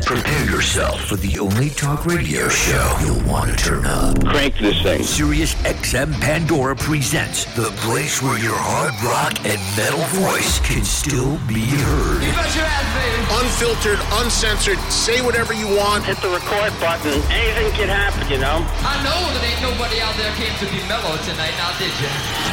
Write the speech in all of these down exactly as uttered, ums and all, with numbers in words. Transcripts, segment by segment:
Prepare yourself for the only talk radio show you'll want to turn up. Crank this thing. Sirius X M Pandora presents the place where your hard rock and metal voice can still be heard. You bet your ass, baby. Unfiltered, uncensored, say whatever you want. Hit the record button. Anything can happen, you know? I know that ain't nobody out there came to be mellow tonight, now did you?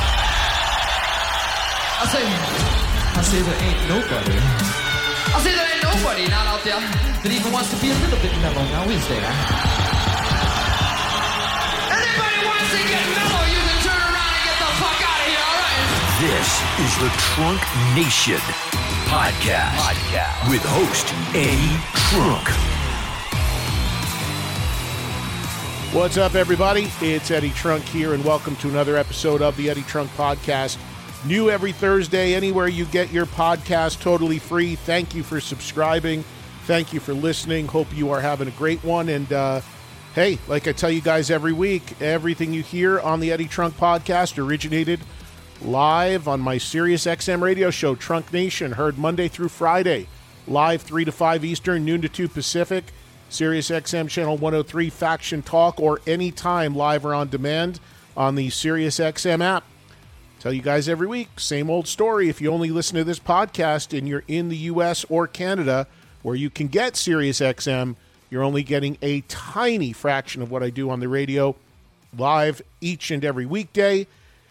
I say, I say there ain't nobody. I say there ain't nobody not out there that even wants to be a little bit mellow, now is there? Anybody wants to get mellow, you can turn around and get the fuck out of here, all right? This is the Trunk Nation Podcast, Podcast. With host Eddie Trunk. What's up, everybody? It's Eddie Trunk here, and welcome to another episode of the Eddie Trunk Podcast. New every Thursday, anywhere you get your podcast, totally free. Thank you for subscribing. Thank you for listening. Hope you are having a great one. And uh, hey, like I tell you guys every week, everything you hear on the Eddie Trunk Podcast originated live on my Sirius X M radio show, Trunk Nation, heard Monday through Friday, live three to five Eastern, noon to two Pacific, Sirius X M channel one oh three Faction Talk, or anytime live or on demand on the Sirius X M app. Tell you guys every week, same old story. If you only listen to this podcast and you're in the U S or Canada where you can get Sirius X M, you're only getting a tiny fraction of what I do on the radio live each and every weekday.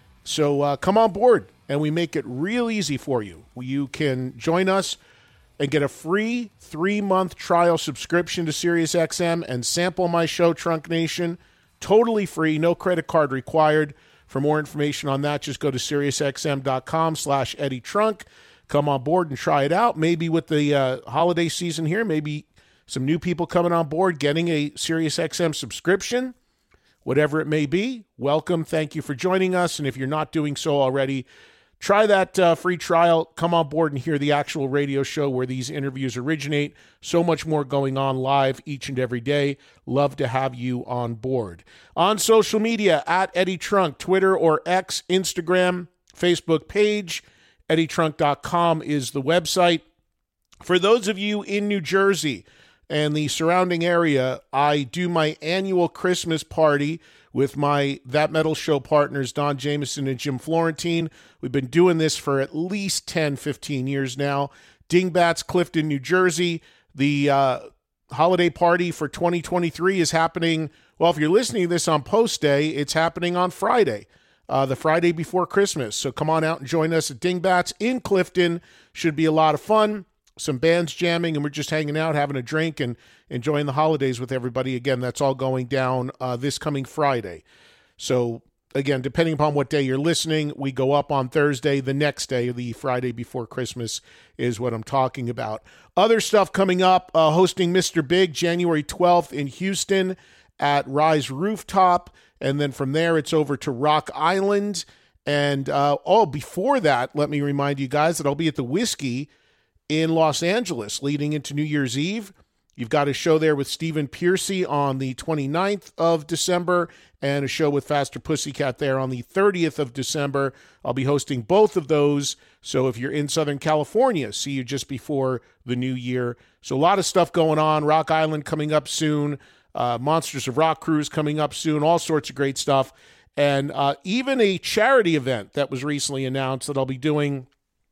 So uh, come on board, and we make it real easy for you. You can join us and get a free three-month trial subscription to Sirius X M and sample my show, Trunk Nation, totally free, no credit card required. For more information on that, just go to SiriusXM.com slash Eddie Trunk. Come on board and try it out. Maybe with the uh, holiday season here, maybe some new people coming on board, getting a SiriusXM subscription, whatever it may be. Welcome. Thank you for joining us. And if you're not doing so already, try that uh, free trial. Come on board and hear the actual radio show where these interviews originate. So much more going on live each and every day. Love to have you on board. On social media, at Eddie Trunk, Twitter or X, Instagram, Facebook page. Eddie Trunk dot com is the website. For those of you in New Jersey and the surrounding area, I do my annual Christmas party with my That Metal Show partners, Don Jameson and Jim Florentine. We've been doing this for at least ten, fifteen years now. Dingbats, Clifton, New Jersey. The uh, holiday party for twenty twenty-three is happening, well, if you're listening to this on post day, it's happening on Friday, uh, the Friday before Christmas. So come on out and join us at Dingbats in Clifton. Should be a lot of fun. Some bands jamming, and we're just hanging out, having a drink, and enjoying the holidays with everybody. Again, that's all going down uh, this coming Friday. So, again, depending upon what day you're listening, we go up on Thursday. The next day, the Friday before Christmas, is what I'm talking about. Other stuff coming up, uh, hosting Mister Big January twelfth in Houston at Rise Rooftop, and then from there, it's over to Rock Island. And, uh, oh, before that, let me remind you guys that I'll be at the Whiskey in Los Angeles leading into New Year's Eve. You've got a show there with Stephen Piercy on the twenty-ninth of December and a show with Faster Pussycat there on the thirtieth of December. I'll be hosting both of those. So if you're in Southern California, see you just before the new year. So a lot of stuff going on. Rock Island coming up soon. Uh, Monsters of Rock Cruise coming up soon. All sorts of great stuff. And uh, even a charity event that was recently announced that I'll be doing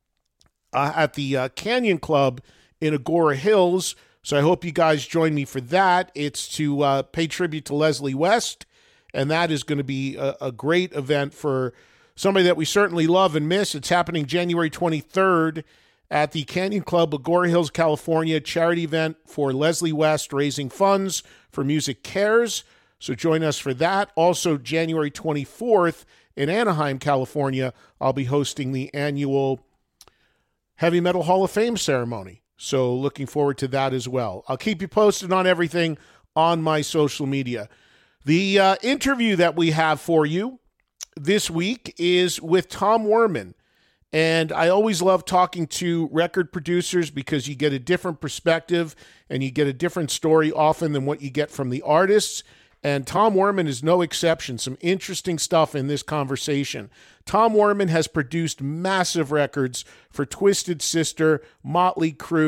Uh, at the uh, Canyon Club in Agora Hills. So I hope you guys join me for that. It's to uh, pay tribute to Leslie West, and that is going to be a, a great event for somebody that we certainly love and miss. It's happening January twenty-third at the Canyon Club, Agora Hills, California, charity event for Leslie West, raising funds for Music Cares. So join us for that. Also, January twenty-fourth in Anaheim, California, I'll be hosting the annual Heavy Metal Hall of Fame ceremony. So looking forward to that as well. I'll keep you posted on everything on my social media. The uh, interview that we have for you this week is with Tom Werman. And I always love talking to record producers because you get a different perspective and you get a different story often than what you get from the artists. And Tom Werman is no exception. Some interesting stuff in this conversation. Tom Werman has produced massive records for Twisted Sister, Motley Crue,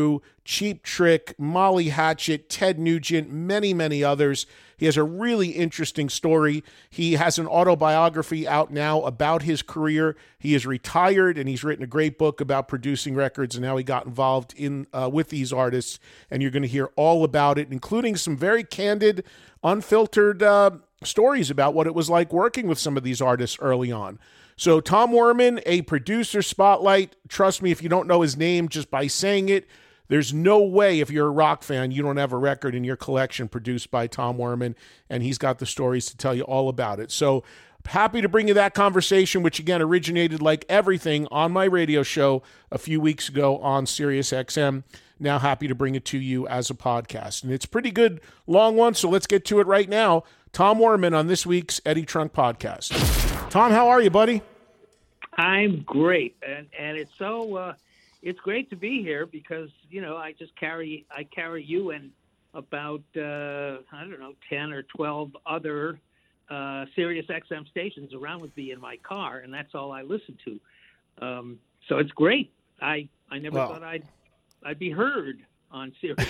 Cheap Trick, Molly Hatchet, Ted Nugent, many, many others. He has a really interesting story. He has an autobiography out now about his career. He is retired, and he's written a great book about producing records and how he got involved in uh, with these artists. And you're going to hear all about it, including some very candid, unfiltered uh, stories about what it was like working with some of these artists early on. So Tom Werman, a producer spotlight. Trust me, if you don't know his name just by saying it, there's no way if you're a rock fan, you don't have a record in your collection produced by Tom Werman, and he's got the stories to tell you all about it. So happy to bring you that conversation, which again originated like everything on my radio show a few weeks ago on Sirius X M. Now happy to bring it to you as a podcast. And it's a pretty good long one, so let's get to it right now. Tom Werman on this week's Eddie Trunk Podcast. Tom, how are you, buddy? I'm great, and and it's so uh, it's great to be here because you know I just carry I carry you and about uh, I don't know ten or twelve other uh, Sirius X M stations around with me in my car, and that's all I listen to. Um, so it's great. I I never well. thought I'd I'd be heard on Sirius.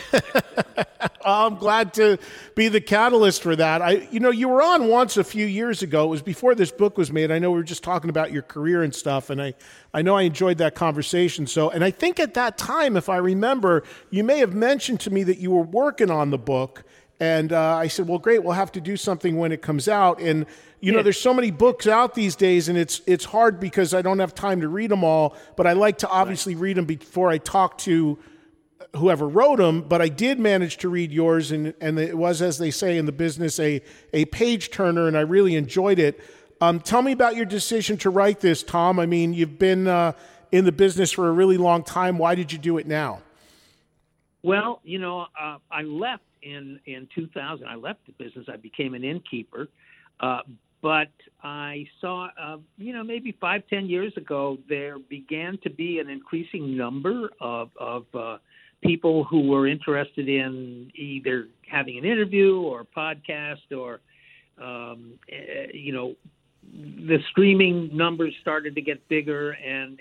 I'm glad to be the catalyst for that. I, you know, you were on once a few years ago. It was before this book was made. I know we were just talking about your career and stuff, and I, I know I enjoyed that conversation. So, and I think at that time, if I remember, you may have mentioned to me that you were working on the book, and uh, I said, well, great, we'll have to do something when it comes out. And you know, there's so many books out these days, and it's it's hard because I don't have time to read them all. But I like to obviously right. read them before I talk to whoever wrote them, but I did manage to read yours, and, and it was, as they say in the business, a, a page turner, and I really enjoyed it. Um, tell me about your decision to write this, Tom. I mean, you've been uh, in the business for a really long time. Why did you do it now? Well, you know, uh, I left in, in two thousand. I left the business. I became an innkeeper. Uh, but I saw, uh, you know, maybe five, ten years ago, there began to be an increasing number of, of uh, people who were interested in either having an interview or a podcast or, um, uh, you know, the streaming numbers started to get bigger and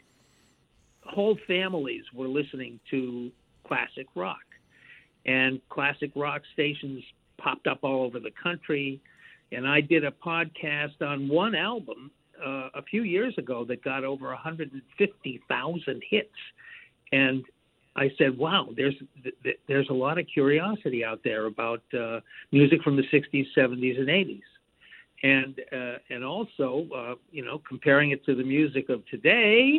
whole families were listening to classic rock. And classic rock stations popped up all over the country. And I did a podcast on one album uh, a few years ago that got over one hundred fifty thousand hits. And I said, wow, there's th- there's a lot of curiosity out there about uh, music from the sixties, seventies, and eighties. And uh, and also, uh, you know, comparing it to the music of today,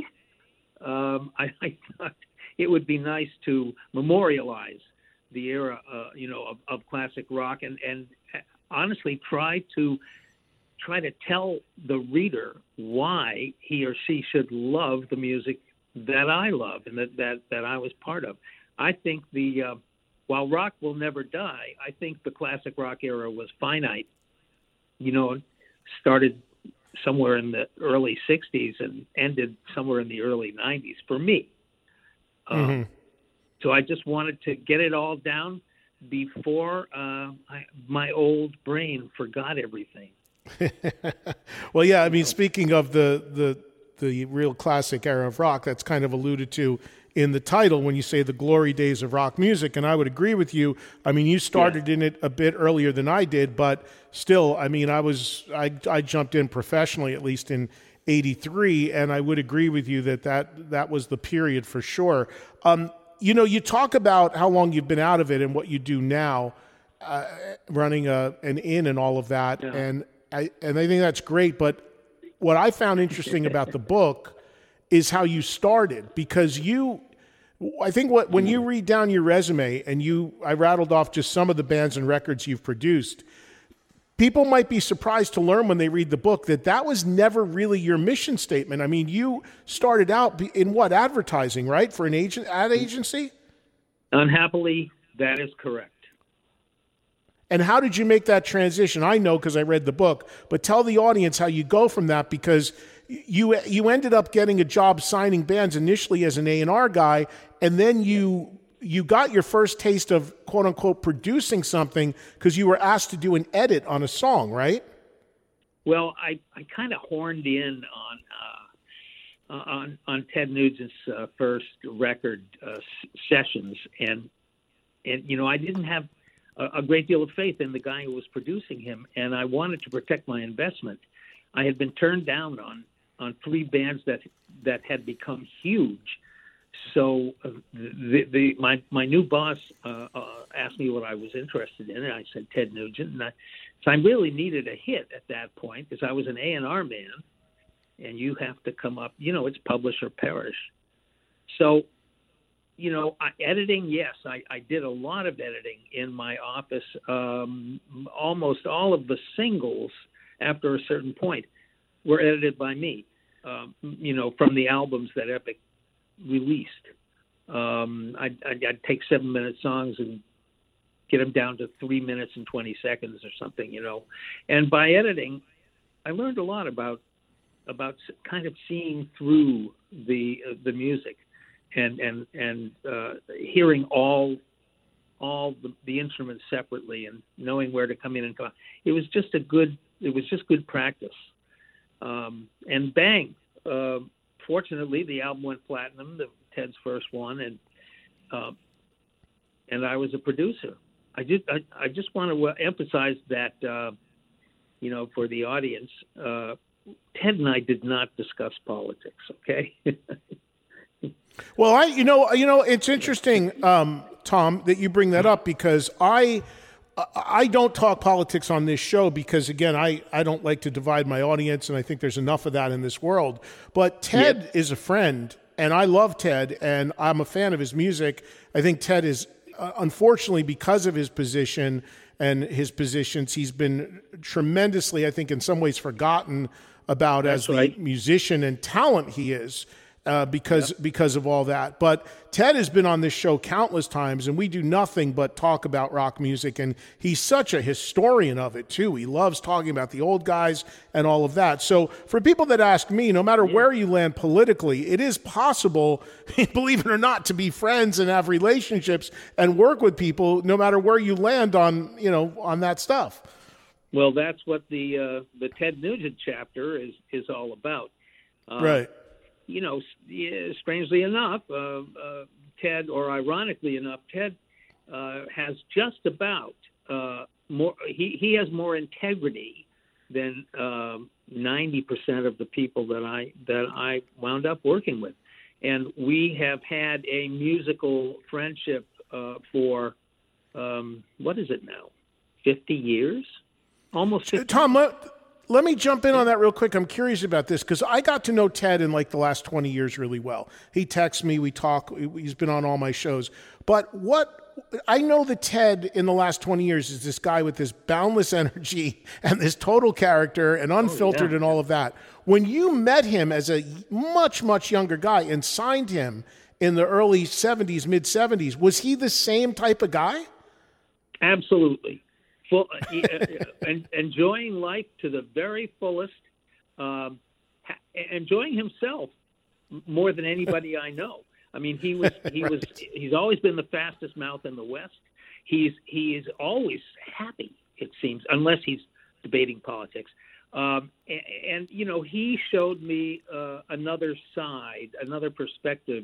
um, I, I thought it would be nice to memorialize the era, uh, you know, of, of classic rock, and, and honestly try to try to tell the reader why he or she should love the music that I love and that, that, that I was part of. I think the uh, while rock will never die, I think the classic rock era was finite. You know, started somewhere in the early sixties and ended somewhere in the early nineties for me. Mm-hmm. Um, so I just wanted to get it all down before uh, I, my old brain forgot everything. Well, yeah, I mean, speaking of the, the the real classic era of rock, that's kind of alluded to in the title when you say the glory days of rock music, and I would agree with you. I mean, you started yeah. in it a bit earlier than I did, but still, I mean, I was I, I jumped in professionally at least in eighty-three, and I would agree with you that that, that was the period for sure. Um, you know, you talk about how long you've been out of it and what you do now, uh, running a, an inn and all of that, yeah. and I and I think that's great, but what I found interesting about the book is how you started, because you, I think what when you read down your resume and you, I rattled off just some of the bands and records you've produced, people might be surprised to learn when they read the book that that was never really your mission statement. I mean, you started out in what, advertising, right? For an agent ad agency? Unhappily, that is correct. And how did you make that transition? I know because I read the book, but tell the audience how you go from that, because you you ended up getting a job signing bands initially as an A and R guy, and then you you got your first taste of quote unquote producing something because you were asked to do an edit on a song, right? Well, I, I kind of horned in on uh, on on Ted Nugent's uh, first record uh, s- sessions, and and you know I didn't have a, a great deal of faith in the guy who was producing him, and I wanted to protect my investment. I had been turned down on on three bands that that had become huge. So uh, the, the my my new boss uh, uh, asked me what I was interested in, and I said Ted Nugent. And I, so I really needed a hit at that point because I was an A and R man, and you have to come up. You know, it's publish or perish. So, you know, I, editing. Yes, I, I did a lot of editing in my office. Um, almost all of the singles, after a certain point, were edited by me. Um, you know, from the albums that Epic released. Um, I'd, I'd, I'd take seven minute songs and get them down to three minutes and twenty seconds or something, you know. And by editing, I learned a lot about about kind of seeing through the uh, the music and and and uh, hearing all all the, the instruments separately and knowing where to come in and come out. It was just a good. It was just good practice. Um, and bang. Uh, Fortunately, the album went platinum, the Ted's first one, and uh, and I was a producer. I just I, I just want to emphasize that uh, you know for the audience, uh, Ted and I did not discuss politics. Okay. Well, I you know you know it's interesting, um, Tom, that you bring that up because I. I don't talk politics on this show because, again, I, I don't like to divide my audience, and I think there's enough of that in this world. But Ted yep. is a friend, and I love Ted, and I'm a fan of his music. I think Ted is, uh, unfortunately, because of his position and his positions, he's been tremendously, I think, in some ways forgotten about That's as right. the musician and talent he is. Uh, because yep. because of all that. But Ted has been on this show countless times, and we do nothing but talk about rock music, and he's such a historian of it, too. He loves talking about the old guys and all of that. So for people that ask me, no matter yeah. where you land politically, it is possible, believe it or not, to be friends and have relationships and work with people no matter where you land on, you know, on that stuff. Well, that's what the uh, the Ted Nugent chapter is, is all about. Uh, right. You know, strangely enough, uh, uh, Ted, or ironically enough, Ted uh, has just about uh, more. He, he has more integrity than um, ninety percent of the people that I that I wound up working with, and we have had a musical friendship uh, for um, what is it now? Fifty years, almost. fifty Tom, let, let me jump in on that real quick. I'm curious about this because I got to know Ted in like the last twenty years really well. He texts me, we talk, he's been on all my shows. But what I know that Ted in the last twenty years is this guy with this boundless energy and this total character and unfiltered oh, yeah. and all of that. When you met him as a much, much younger guy and signed him in the early seventies, mid seventies, was he the same type of guy? Absolutely. Full, uh, enjoying life to the very fullest, um, ha- enjoying himself more than anybody I know. I mean, he was he was he's always been the fastest mouth in the West. He's he is always happy, it seems, unless he's debating politics. Um, and, and you know, he showed me uh, another side, another perspective.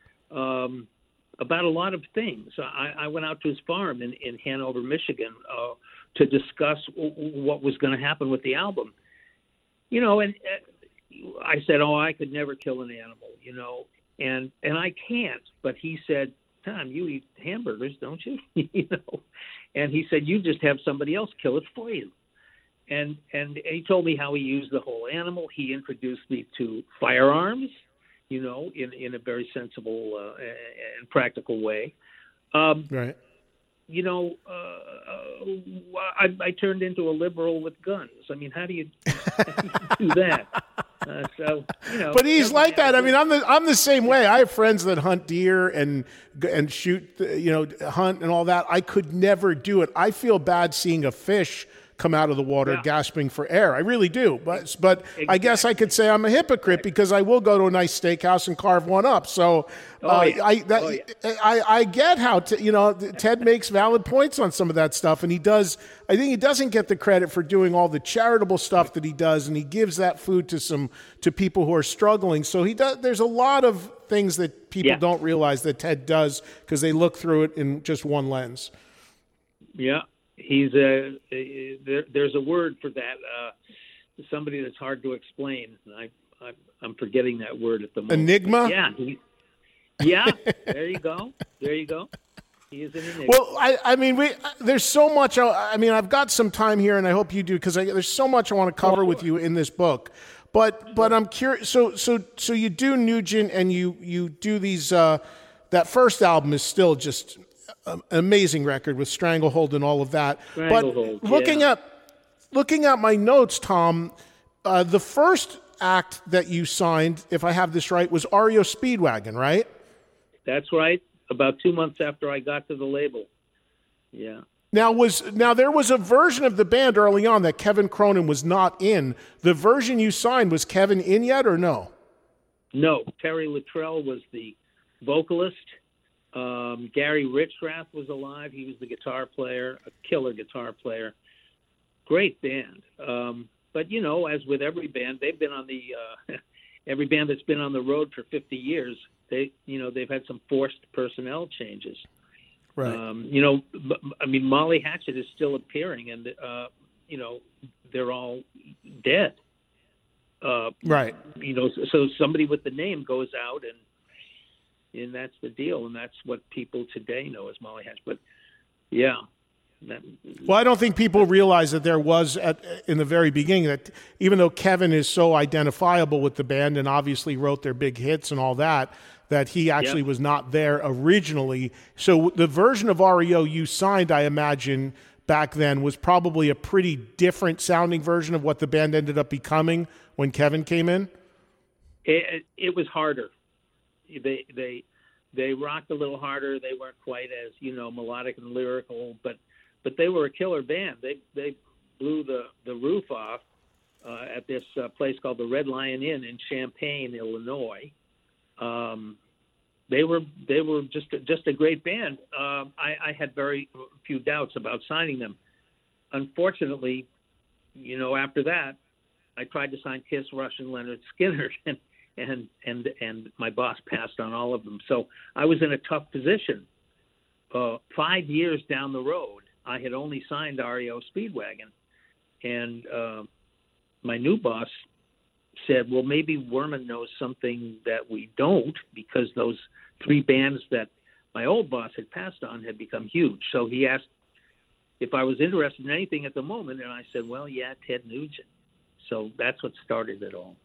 Um, about a lot of things. I, I went out to his farm in, in Hanover, Michigan, uh, to discuss w- what was going to happen with the album. You know, and uh, I said, oh, I could never kill an animal, you know, and and I can't. But he said, Tom, you eat hamburgers, don't you? you know, and he said, you just have somebody else kill it for you. And and he told me how he used the whole animal. He introduced me to firearms, you know, in, in a very sensible uh, and practical way. Um, right. You know, uh, I, I turned into a liberal with guns. I mean, how do you, how do, you do that? Uh, so, you know. But he's like that. I mean, I'm the I'm the same way. I have friends that hunt deer and and shoot, you know, hunt and all that. I could never do it. I feel bad seeing a fish come out of the water Yeah. gasping for air. I really do. But but Exactly. I guess I could say I'm a hypocrite because I will go to a nice steakhouse and carve one up. So Oh, uh, yeah. I, that, Oh, yeah. I I get how t- you know Ted makes valid points on some of that stuff, and he does. I think he doesn't get the credit for doing all the charitable stuff that he does, and he gives that food to some to people who are struggling. So he does. There's a lot of things that people Yeah. don't realize that Ted does because they look through it in just one lens. Yeah, he's a, a there, there's a word for that. Uh, somebody that's hard to explain. I, I I'm forgetting that word at the moment. Enigma? Yeah, he, yeah. There you go. There you go. He is an enigma. Well, I, I mean, we there's so much. I, I mean, I've got some time here, and I hope you do because there's so much I want to cover with you in this book. But but I'm curious. So so so you do Nugent, and you you do these. Uh, that first album is still just an amazing record with Stranglehold and all of that. Stranglehold, but looking yeah. at looking at my notes, Tom, uh, the first act that you signed, if I have this right, was R E O Speedwagon, right? That's right. About two months after I got to the label. Yeah. Now was now there was a version of the band early on that Kevin Cronin was not in. The version you signed, was Kevin in yet or no? No, Terry Luttrell was the vocalist. Um, Gary Richrath was alive. He was the guitar player, a killer guitar player. Great band. Um, but, you know, as with every band, they've been on the uh, – every band that's been on the road for fifty years, they, you know, they've had some forced personnel changes. Right. Um, you know, I mean, Molly Hatchet is still appearing, and, uh, you know, they're all dead. Uh, Right. You know, so somebody with the name goes out, and and that's the deal, and that's what people today know as Molly Hatchet. But, yeah. That, Well, I don't think people realize that there was at in the very beginning that even though Kevin is so identifiable with the band and obviously wrote their big hits and all that, that he actually Yep. was not there originally. So the version of R E O you signed, I imagine, back then was probably a pretty different sounding version of what the band ended up becoming when Kevin came in. it, it was harder. They they they rocked a little harder. They weren't quite as, you know, melodic and lyrical, but but they were a killer band. They they blew the, the roof off uh, at this uh, place called the Red Lion Inn in Champaign, Illinois. Um, they were they were just a, just a great band. Uh, I, I had very few doubts about signing them. Unfortunately, you know, after that, I tried to sign Kiss, Rush, and Leonard Skinner, and and and and my boss passed on all of them. So I was in a tough position. Uh, five years down the road, I had only signed R E O Speedwagon, and uh, my new boss said, well, maybe Werman knows something that we don't, because those three bands that my old boss had passed on had become huge. So he asked if I was interested in anything at the moment, and I said, well, yeah, Ted Nugent. So that's what started it all.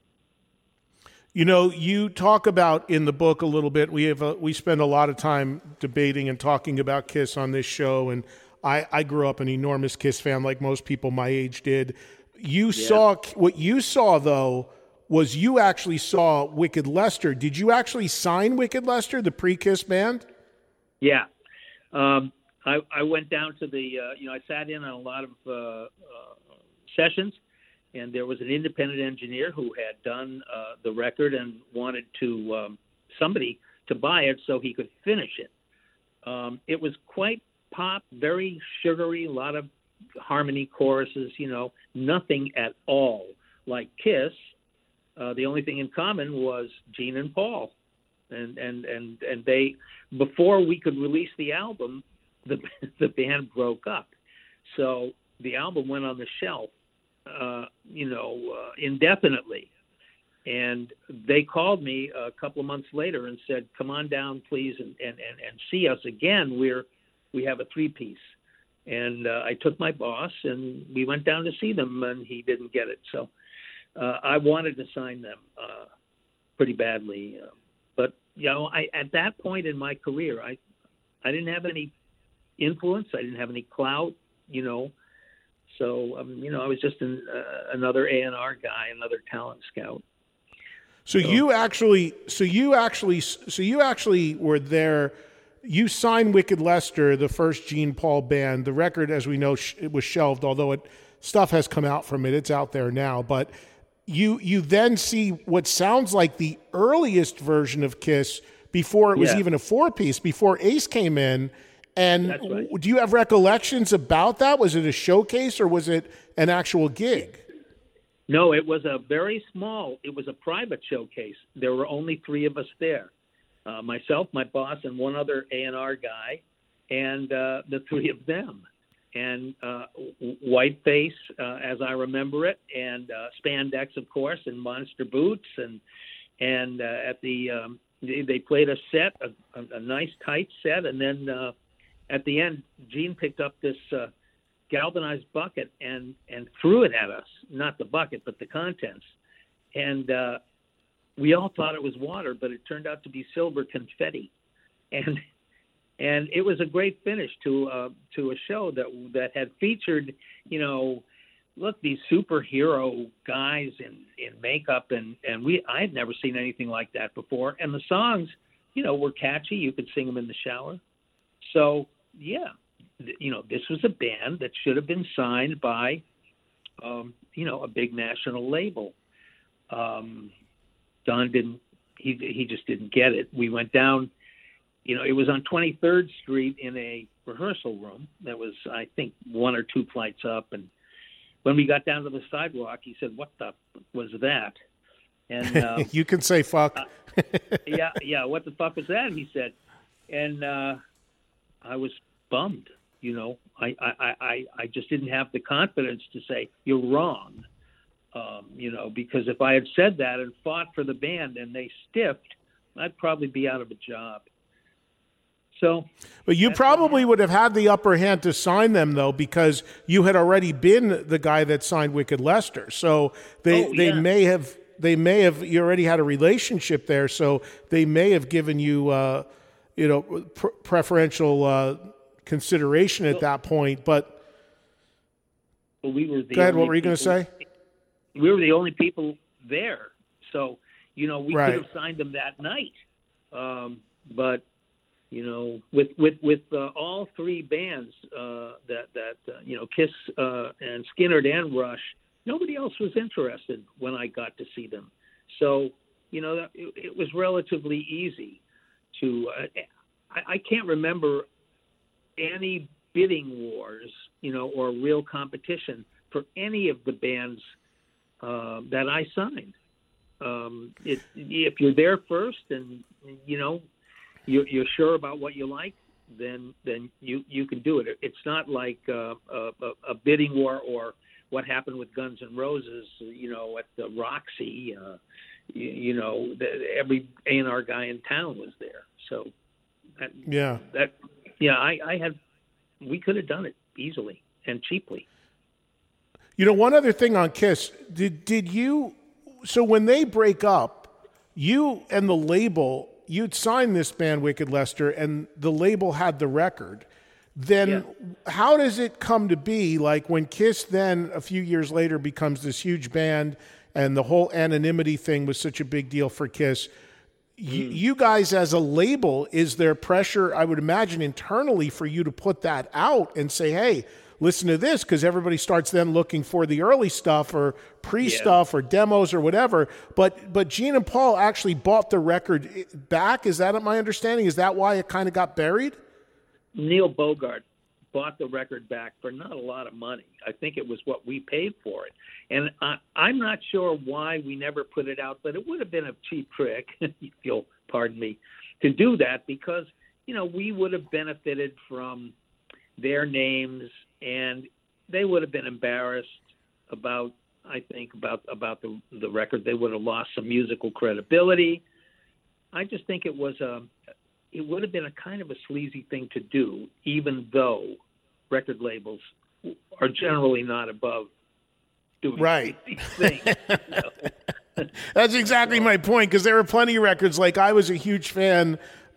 You know, you talk about in the book a little bit. We have a, we spend a lot of time debating and talking about Kiss on this show, and I, I grew up an enormous Kiss fan, like most people my age did. You Yeah. saw what you saw though was you actually saw Wicked Lester. Did you actually sign Wicked Lester, the pre-Kiss band? Yeah. Um, I, I went down to the, uh, you know, I sat in on a lot of uh, uh, sessions, and there was an independent engineer who had done uh, the record and wanted to um, somebody to buy it so he could finish it. Um, it was quite pop, very sugary, a lot of harmony choruses, you know, nothing at all like Kiss. Uh, the only thing in common was Gene and Paul. And, and, and, and they, before we could release the album, the, the band broke up. So the album went on the shelf, uh, you know, uh, indefinitely. And they called me a couple of months later and said, come on down, please, and, and, and, and see us again. We're, we have a three-piece. And uh, I took my boss, and we went down to see them, and he didn't get it. So uh, I wanted to sign them uh, pretty badly. Uh, but, you know, I, at that point in my career, I, I didn't have any influence. I didn't have any clout, you know. So, um, you know, I was just an, uh, another A and R guy, another talent scout. So, so you actually, so you actually, so you actually were there. You signed Wicked Lester, the first Gene Paul band. The record, as we know, sh- it was shelved, although it stuff has come out from it. It's out there now. But you you then see what sounds like the earliest version of Kiss before it was Yeah. even a four-piece, before Ace came in. And That's right. do you have recollections about that? Was it a showcase or was it an actual gig? No, it was a very small, it was a private showcase. There were only three of us there. Uh, myself, my boss, and one other A and R guy, and uh, the three of them. And uh, Whiteface, uh, as I remember it, and uh, Spandex, of course, and Monster Boots. And and uh, at the, um, they, they played a set, a, a, a nice tight set. And then uh, at the end, Gene picked up this uh, galvanized bucket and, and threw it at us. Not the bucket, but the contents. And uh, we all thought it was water, but it turned out to be silver confetti. And and it was a great finish to uh, to a show that that had featured, you know, look, these superhero guys in, in makeup, and, and we I had never seen anything like that before. And the songs, you know, were catchy. You could sing them in the shower. So, yeah, you know, this was a band that should have been signed by, um, you know, a big national label. Um, Don didn't, he, he just didn't get it. We went down, you know, it was on twenty-third Street in a rehearsal room that was, I think, one or two flights up. And when we got down to the sidewalk, he said, "What the was that?" And um, you can say fuck. uh, yeah, yeah, what the fuck was that? He said. And uh, I was bummed. You know, I, I, I, I just didn't have the confidence to say, "You're wrong." Um, you know, because if I had said that and fought for the band and they stiffed, I'd probably be out of a job. So, but you probably would have had the upper hand to sign them, though, because you had already been the guy that signed Wicked Lester. So they Oh, they yeah. may have they may have you already had a relationship there. So they may have given you uh, you know pr- preferential uh, consideration at that point. But well, we were the go ahead. only What were you going to people- say? We were the only people there. So, you know, we Right. could have signed them that night. Um, but, you know, with with, with uh, all three bands, uh, that, that uh, you know, Kiss uh, and Skynyrd and Rush, nobody else was interested when I got to see them. So, you know, that, it, it was relatively easy to uh, – I, I can't remember any bidding wars, you know, or real competition for any of the bands uh, that I signed. Um, it, if you're there first and, you know, you're, you're sure about what you like, then then you, you can do it. It's not like uh, a, a bidding war or what happened with Guns N' Roses, you know, at the Roxy. Uh, you, you know, the, every A and R guy in town was there. So, that, Yeah. that yeah, I, I had, we could have done it easily and cheaply. You know, one other thing on Kiss, did did you, so when they break up, you and the label, you'd signed this band, Wicked Lester, and the label had the record. Then Yeah. how does it come to be, like when Kiss then, a few years later, becomes this huge band and the whole anonymity thing was such a big deal for Kiss, you, you guys as a label, is there pressure, I would imagine, internally for you to put that out and say, hey, listen to this, because everybody starts then looking for the early stuff or pre-stuff or demos or whatever. But but Gene and Paul actually bought the record back. Is that my understanding? Is that why it kind of got buried? Neil Bogart bought the record back for not a lot of money. I think it was what we paid for it. And I, I'm not sure why we never put it out, but it would have been a cheap trick, if you'll pardon me, to do that because, you know, we would have benefited from their names and they would have been embarrassed about, I think, about about the, the record. They would have lost some musical credibility. I just think it was a, it would have been a kind of a sleazy thing to do, even though record labels are generally not above doing Right. these things. You know? That's exactly my point, because there were plenty of records. Like, I was a huge fan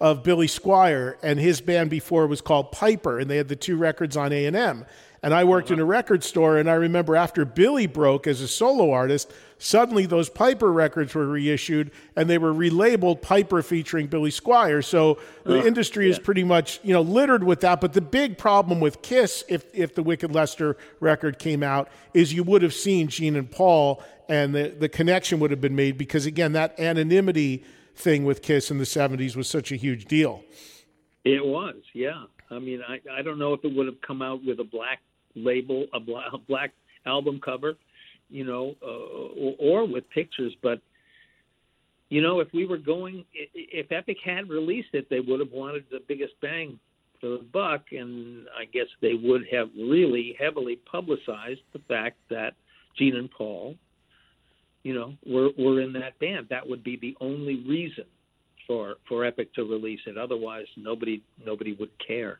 of Billy Squier, and his band before was called Piper, and they had the two records on A and M. And I worked in a record store, and I remember after Billy broke as a solo artist, suddenly those Piper records were reissued, and they were relabeled Piper featuring Billy Squier. So the uh, industry yeah. is pretty much, you know, littered with that. But the big problem with Kiss, if if the Wicked Lester record came out, is you would have seen Gene and Paul, and the, the connection would have been made because, again, that anonymity thing with Kiss in the seventies was such a huge deal. It was, yeah. I mean, I, I don't know if it would have come out with a black label, a black, a black album cover, you know, uh, or, or with pictures. But, you know, if we were going, if Epic had released it, they would have wanted the biggest bang for the buck. And I guess they would have really heavily publicized the fact that Gene and Paul, you know, were, were in that band. That would be the only reason for, for Epic to release it. Otherwise, nobody, nobody would care.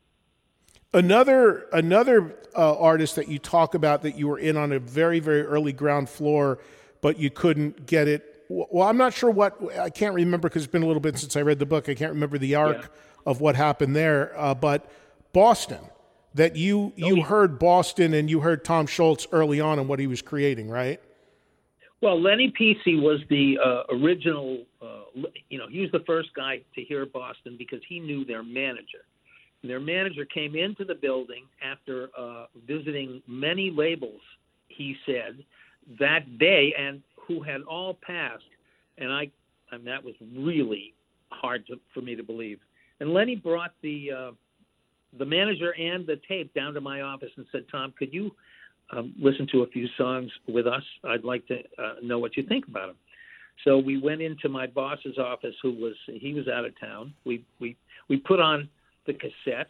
Another another uh, artist that you talk about that you were in on a very, very early ground floor, but you couldn't get it. Well, I'm not sure what, I can't remember because it's been a little bit since I read the book. I can't remember the arc yeah. of what happened there. Uh, but Boston, that you, you oh, yeah. heard Boston and you heard Tom Scholz early on and what he was creating, right? Well, Lenny Pesce was the uh, original, uh, you know, he was the first guy to hear Boston because he knew their manager. Their manager came into the building after uh, visiting many labels, he said, that day, and who had all passed. And I, and that was really hard to, for me to believe. And Lenny brought the uh, the manager and the tape down to my office and said, Tom, could you um, listen to a few songs with us? I'd like to uh, know what you think about them. So we went into my boss's office, who was, he was out of town. We we we put on the cassette,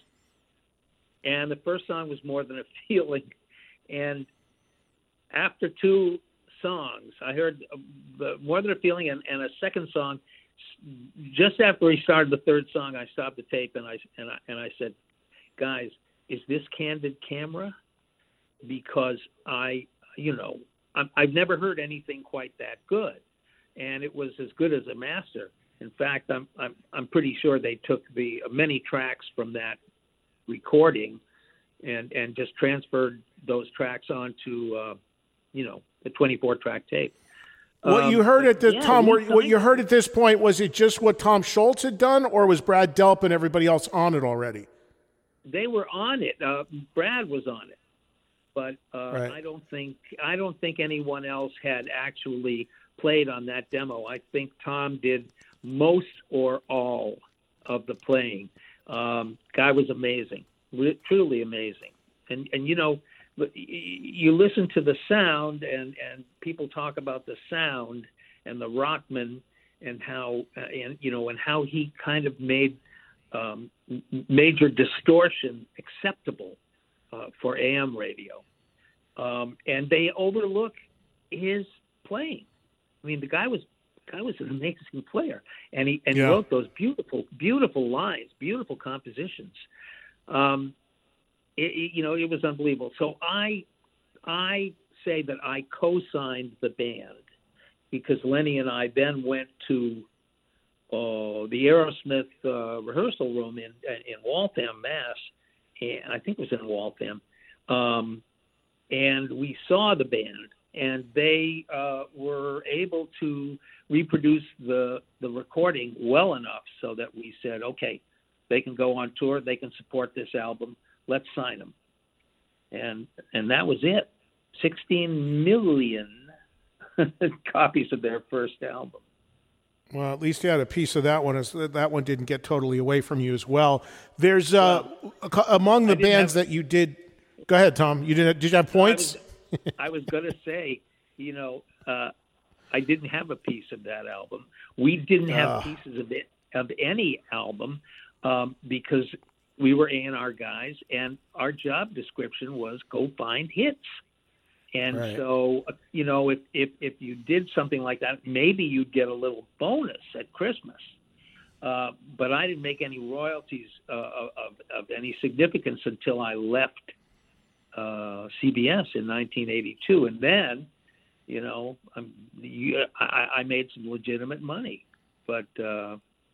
and the first song was More Than a Feeling. And after two songs, I heard the More Than a Feeling and, and a second song. Just after he started the third song, I stopped the tape and I and I, and I said, guys, is this Candid Camera? Because I, you know, I'm, I've never heard anything quite that good, and it was as good as a master. In fact, I'm I'm I'm pretty sure they took the many tracks from that recording and and just transferred those tracks onto uh, you know, the twenty-four track tape. What um, you heard at the yeah, Tom, what, what you heard at this point, was it just what Tom Scholz had done, or was Brad Delp and everybody else on it already? They were on it. Uh, Brad was on it, but uh, right. I don't think I don't think anyone else had actually played on that demo. I think Tom did most or all of the playing. Um, guy was amazing, re- truly amazing. And and you know, you listen to the sound, and, and people talk about the sound and the Rockman and how uh, and you know and how he kind of made um, major distortion acceptable uh, for A M radio, um, and they overlook his playing. I mean, the guy was. guy was an amazing player, and he and yeah. he wrote those beautiful, beautiful lines, beautiful compositions. Um, it, it, you know, it was unbelievable. So I, I say that I co-signed the band because Lenny and I then went to uh, the Aerosmith uh, rehearsal room in in Waltham, Mass. And I think it was in Waltham, um, and we saw the band, and they uh, were able to reproduce the the recording well enough so that we said, okay, they can go on tour, they can support this album, let's sign them. And and that was it. sixteen million copies of their first album. Well, at least you had a piece of that one. As that one didn't get totally away from you as well. There's uh, well, among the bands have, that you did. Go ahead, Tom. You did. Did you have points? I was, I was going to say, you know, uh, I didn't have a piece of that album. We didn't have uh. pieces of it, of any album um, because we were A and R guys, and our job description was go find hits. And right. so, you know, if, if if you did something like that, maybe you'd get a little bonus at Christmas. Uh, but I didn't make any royalties uh, of, of any significance until I left uh, C B S in nineteen eighty-two. And then, you know, I'm, you, I, I made some legitimate money. But, uh,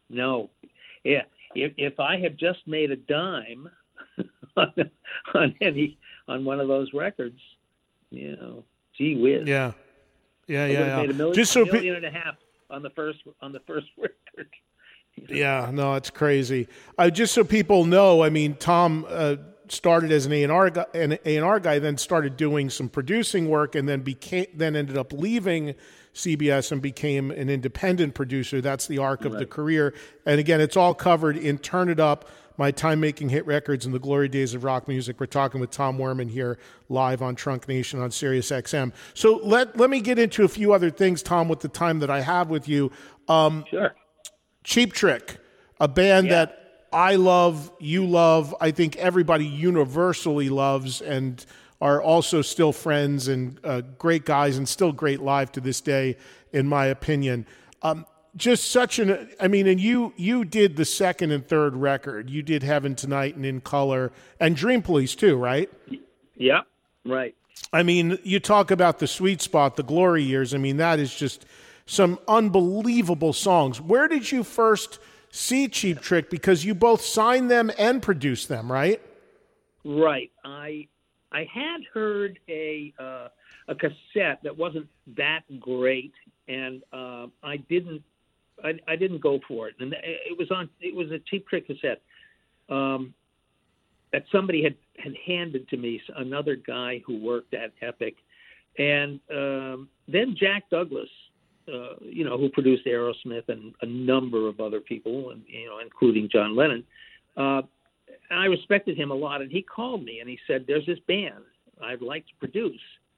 no. Yeah, if if I had just made a dime on, on any on one of those records, you know, gee whiz. Yeah, yeah, I yeah. yeah. Made a million, just so a million pe- and a half on the first on the first record. Yeah, no, it's crazy. Uh, just so people know, I mean, Tom uh, started as an A and R guy, an A and R guy, then started doing some producing work, and then became then ended up leaving C B S and became an independent producer. That's the arc of Right. the career. And again, it's all covered in Turn It Up, My Time Making Hit Records, and the Glory Days of Rock Music. We're talking with Tom Werman here live on Trunk Nation on Sirius X M. So let let me get into a few other things, Tom, with the time that I have with you. Um, Sure. Cheap Trick, a band Yeah. that I love, you love, I think everybody universally loves, and are also still friends and uh, great guys, and still great live to this day, in my opinion. Um, just such an, I mean, and you you did the second and third record. You did Heaven Tonight and In Color, and Dream Police too, right? Yeah, right. I mean, you talk about the sweet spot, the glory years. I mean, that is just some unbelievable songs. Where did you first see Cheap Trick? Because you both signed them and produced them, right? Right. I I had heard a uh, a cassette that wasn't that great, and uh, I didn't I, I didn't go for it. And it was on it was a Cheap Trick cassette um, that somebody had, had handed to me, another guy who worked at Epic, and um, then Jack Douglas. Uh, you know, who produced Aerosmith and a number of other people, and you know, including John Lennon. Uh, I respected him a lot, and he called me and he said, "There's this band I'd like to produce,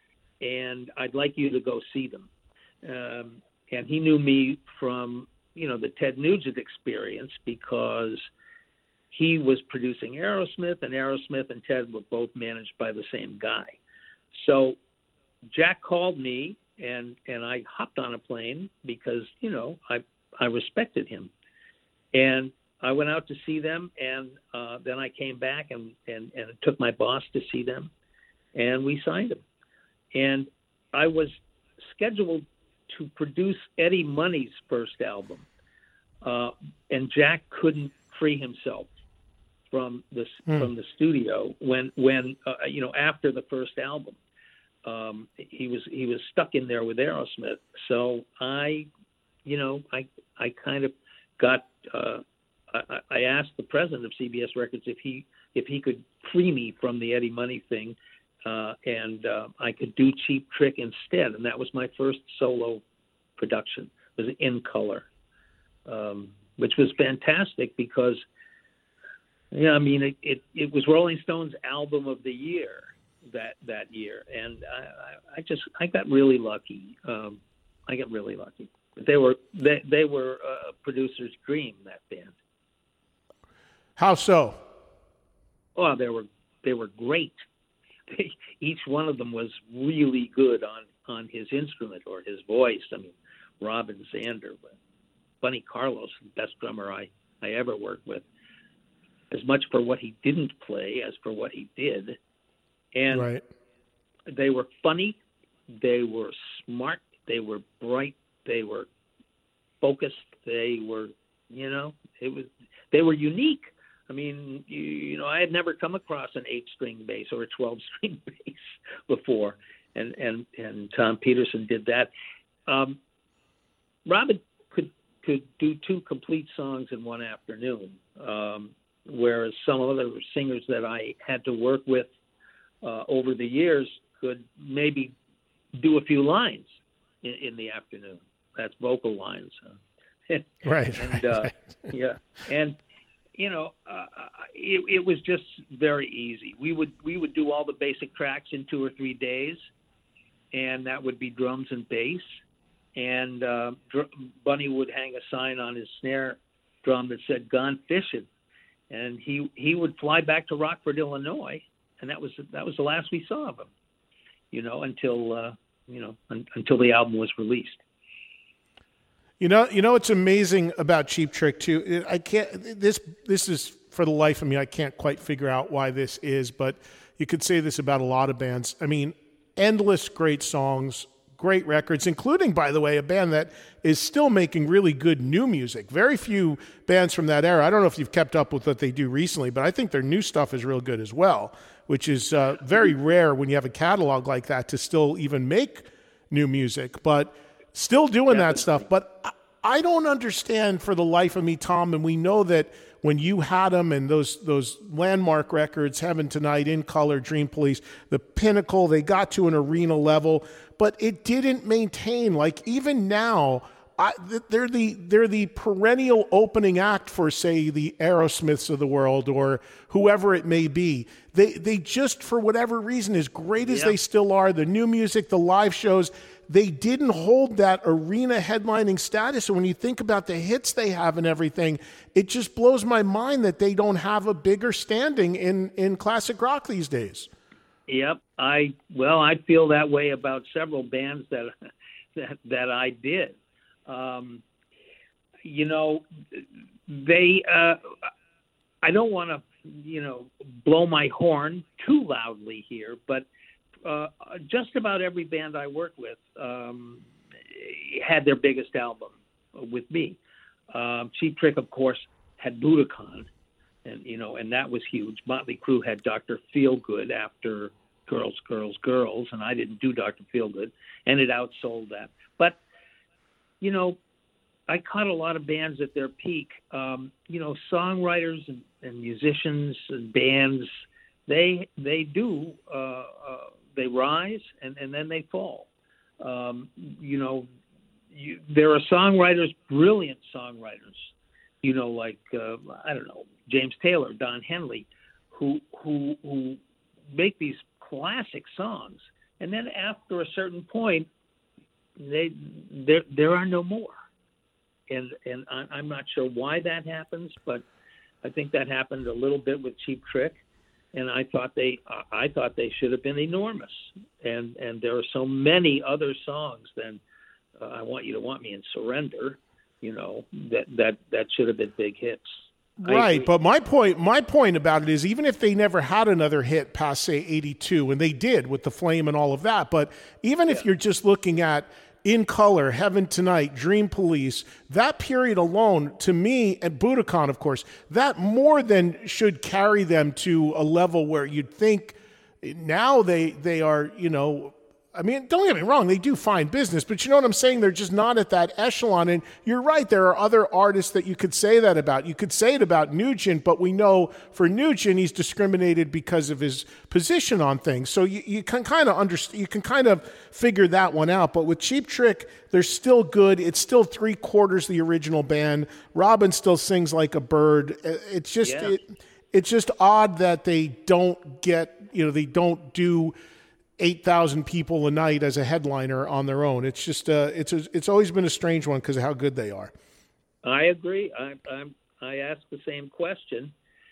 and I'd like you to go see them." Um, and he knew me from, you know, the Ted Nugent experience, because he was producing Aerosmith, and Aerosmith and Ted were both managed by the same guy. So Jack called me. And and I hopped on a plane because, you know, I I respected him. And I went out to see them, and uh, then I came back and, and, and took my boss to see them, and we signed them. And I was scheduled to produce Eddie Money's first album, uh, and Jack couldn't free himself from the, hmm. from the studio when, when uh, you know, after the first album. Um, he was he was stuck in there with Aerosmith. So I, you know, I I kind of got uh, I, I asked the president of C B S Records if he if he could free me from the Eddie Money thing, uh, and uh, I could do Cheap Trick instead. And that was my first solo production. It was In Color, um, which was fantastic because, yeah, I mean it, it it was Rolling Stone's album of the year. that that year, and I, I just I got really lucky. Um, I got really lucky. They were they they were a producer's dream, that band. How so? Oh, they were they were great. They, each one of them was really good on, on his instrument or his voice. I mean, Robin Zander, Bunny Carlos, the best drummer I, I ever worked with. As much for what he didn't play as for what he did. And right. They were funny, they were smart, they were bright, they were focused, they were, you know, it was they were unique. I mean, you, you know, I had never come across an eight-string bass or a twelve-string bass before, and and and Tom Peterson did that. Um, Robin could could do two complete songs in one afternoon, um, whereas some other singers that I had to work with Uh, over the years could maybe do a few lines in, in the afternoon. That's vocal lines. and, right. And, uh, yeah. And, you know, uh, it, it was just very easy. We would, we would do all the basic tracks in two or three days, and that would be drums and bass. And uh, dr- Bunny would hang a sign on his snare drum that said "Gone Fishing." And he, he would fly back to Rockford, Illinois. And that was that was the last we saw of him, you know, until uh, you know un, until the album was released. You know, you know what's amazing about Cheap Trick too. I can't. This this is for the life of me. I can't quite figure out why this is, but you could say this about a lot of bands. I mean, endless great songs, great records, including, by the way, a band that is still making really good new music. Very few bands from that era. I don't know if you've kept up with what they do recently, but I think their new stuff is real good as well, which is uh, very rare when you have a catalog like that to still even make new music, but still doing Definitely. that stuff. But I don't understand for the life of me, Tom, and we know that when you had them and those those landmark records, Heaven Tonight, In Color, Dream Police, the pinnacle, they got to an arena level, but it didn't maintain. Like even now, I, they're the they're the perennial opening act for, say, the Aerosmiths of the world or whoever it may be. They they just, for whatever reason, as great as yep. they still are, the new music, the live shows, they didn't hold that arena headlining status. And when you think about the hits they have and everything, it just blows my mind that they don't have a bigger standing in, in classic rock these days. Yep. I, well, I feel that way about several bands that, that, that I did. Um, you know, they, uh, I don't want to, you know, blow my horn too loudly here, but Uh, just about every band I worked with um, had their biggest album with me. Um, Cheap Trick, of course, had Budokan, and you know, and that was huge. Motley Crue had Doctor Feelgood after Girls, Girls, Girls, and I didn't do Doctor Feelgood, and it outsold that. But you know, I caught a lot of bands at their peak. Um, you know, songwriters and, and musicians and bands, they they do. Uh, uh, They rise and, and then they fall. Um, you know, you, there are songwriters, brilliant songwriters, you know, like, uh, I don't know, James Taylor, Don Henley, who, who, who make these classic songs. And then after a certain point, they, there, there are no more. And, and I'm not sure why that happens, but I think that happened a little bit with Cheap Trick. And I thought they, I thought they should have been enormous. And and there are so many other songs than uh, I Want You to Want Me and Surrender, you know, that that, that should have been big hits. Right, but my point, my point about it is, even if they never had another hit past, say, eighty-two, and they did with The Flame and all of that, but even yeah. if you're just looking at In Color, Heaven Tonight, Dream Police, that period alone, to me, and Budokan, of course, that more than should carry them to a level where you'd think now they they are, you know, I mean, don't get me wrong, they do fine business, but you know what I'm saying? They're just not at that echelon. And you're right, there are other artists that you could say that about. You could say it about Nugent, but we know for Nugent, he's discriminated because of his position on things. So you, you can kind of understand, you can kind of figure that one out. But with Cheap Trick, they're still good. It's still three quarters the original band. Robin still sings like a bird. It's just, yeah. it, it's just odd that they don't get, you know, they don't do eight thousand people a night as a headliner on their own. It's just, uh, it's a, it's always been a strange one because of how good they are. I agree. I, I'm, I asked the same question.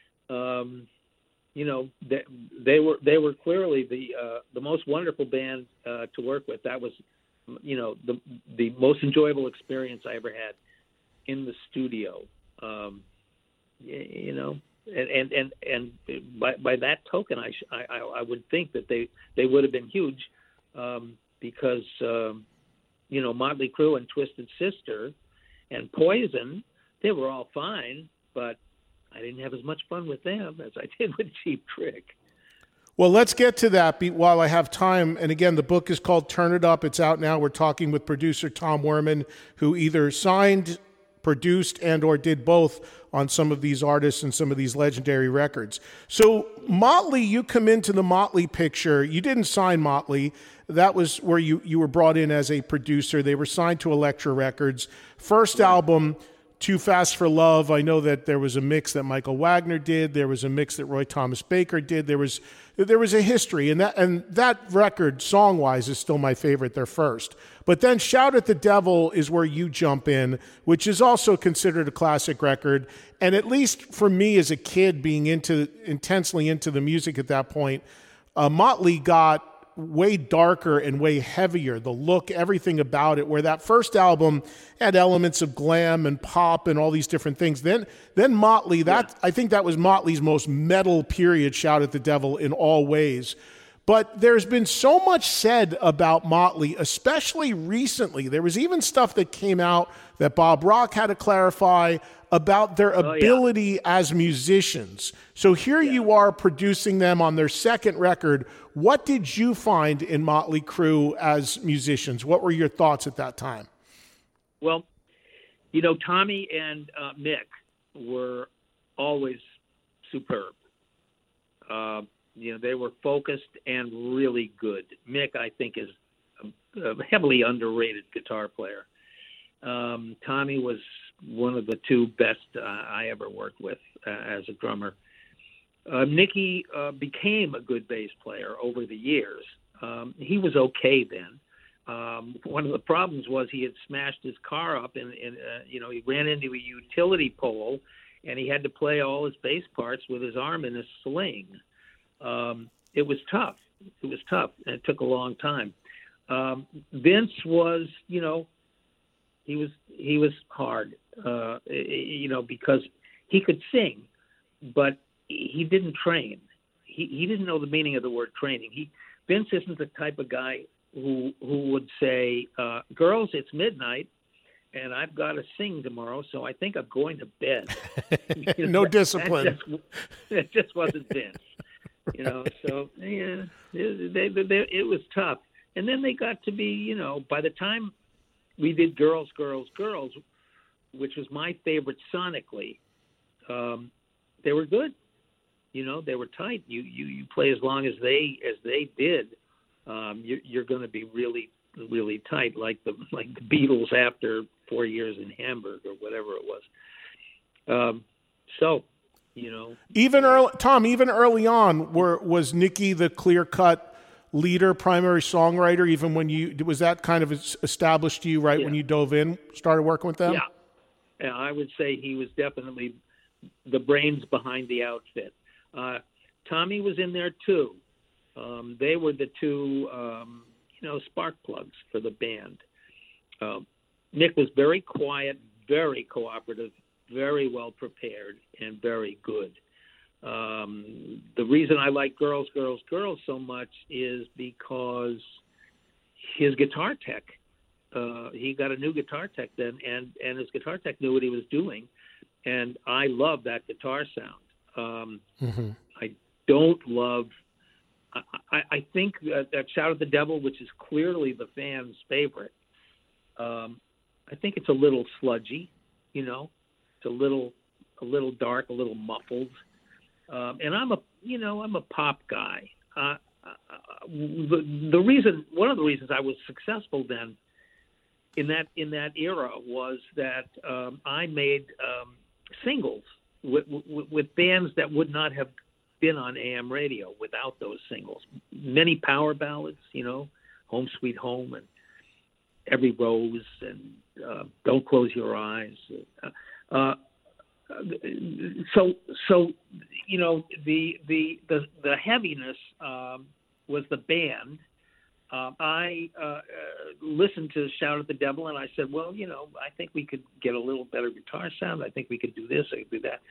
Um, you know, they, they were they were clearly the uh, the most wonderful band uh, to work with. That was, you know, the the most enjoyable experience I ever had in the studio. Um, you, you know. And and and, and by, by that token, I, sh- I I would think that they, they would have been huge, um, because um, you know, Motley Crue and Twisted Sister and Poison, they were all fine, but I didn't have as much fun with them as I did with Cheap Trick. Well, let's get to that while I have time. And again, the book is called Turn It Up. It's out now. We're talking with producer Tom Werman, who either signed, produced, and or did both on some of these artists and some of these legendary records. So Motley, you come into the Motley picture. You didn't sign Motley. That was where you, you were brought in as a producer. They were signed to Elektra Records. First album, Too Fast for Love. I know that there was a mix that Michael Wagner did. There was a mix that Roy Thomas Baker did. There was there was a history, and that and that record, song-wise, is still my favorite. Their first. But then Shout at the Devil is where you jump in, which is also considered a classic record. And at least for me as a kid, being into intensely into the music at that point, uh, Motley got way darker and way heavier. The look, everything about it, where that first album had elements of glam and pop and all these different things. Then then Motley, that yeah. I think that was Motley's most metal period, Shout at the Devil, in all ways. But there's been so much said about Motley, especially recently. There was even stuff that came out that Bob Rock had to clarify about their ability oh, yeah. as musicians. So here yeah. you are producing them on their second record. What did you find in Motley Crue as musicians? What were your thoughts at that time? Well, you know, Tommy and uh, Mick were always superb. Uh, you know, they were focused and really good. Mick, I think, is a, a heavily underrated guitar player. Um, Tommy was one of the two best uh, I ever worked with uh, as a drummer. Uh, Nicky uh, became a good bass player over the years. Um, he was okay then. Um, one of the problems was he had smashed his car up, and, and uh, you know, he ran into a utility pole, and he had to play all his bass parts with his arm in a sling. Um, it was tough. It was tough, and it took a long time. Um, Vince was, you know, he was he was hard, uh, you know, because he could sing, but he didn't train. He he didn't know the meaning of the word training. He Vince isn't the type of guy who who would say, uh, "Girls, it's midnight, and I've got to sing tomorrow, so I think I'm going to bed." You know, no that, discipline. That just, that just wasn't Vince. You know, so yeah, it, they, they, they, it was tough. And then they got to be, you know, by the time we did Girls, Girls, Girls, which was my favorite sonically, um, they were good. You know, they were tight. You you, you play as long as they as they did, um, you, you're going to be really really tight, like the like the Beatles after four years in Hamburg or whatever it was. Um, so. You know, even early, Tom, even early on, were was Nicky the clear-cut leader, primary songwriter? Even when you was that kind of established to you right yeah. when you dove in, started working with them? Yeah, yeah, I would say he was definitely the brains behind the outfit. Uh, Tommy was in there too. Um, they were the two, um, you know, spark plugs for the band. Uh, Nick was very quiet, very cooperative, very well prepared, and very good. Um, the reason I like Girls, Girls, Girls so much is because his guitar tech, uh, he got a new guitar tech then, and, and his guitar tech knew what he was doing, and I love that guitar sound. Um, mm-hmm. I don't love, I, I, I think that, that Shout at the Devil, which is clearly the fans' favorite, um, I think it's a little sludgy, you know. It's a little, a little dark, a little muffled, um, and I'm a, you know, I'm a pop guy. Uh, uh, the, the reason, one of the reasons I was successful then, in that in that era, was that um, I made um, singles with, with, with bands that would not have been on A M radio without those singles. Many power ballads, you know, "Home Sweet Home" and "Every Rose" and uh, "Don't Close Your Eyes." Uh, Uh, so, so you know, the the the, the heaviness um, was the band. Uh, I uh, listened to Shout at the Devil, and I said, well, you know, I think we could get a little better guitar sound. I think we could do this. I could do that.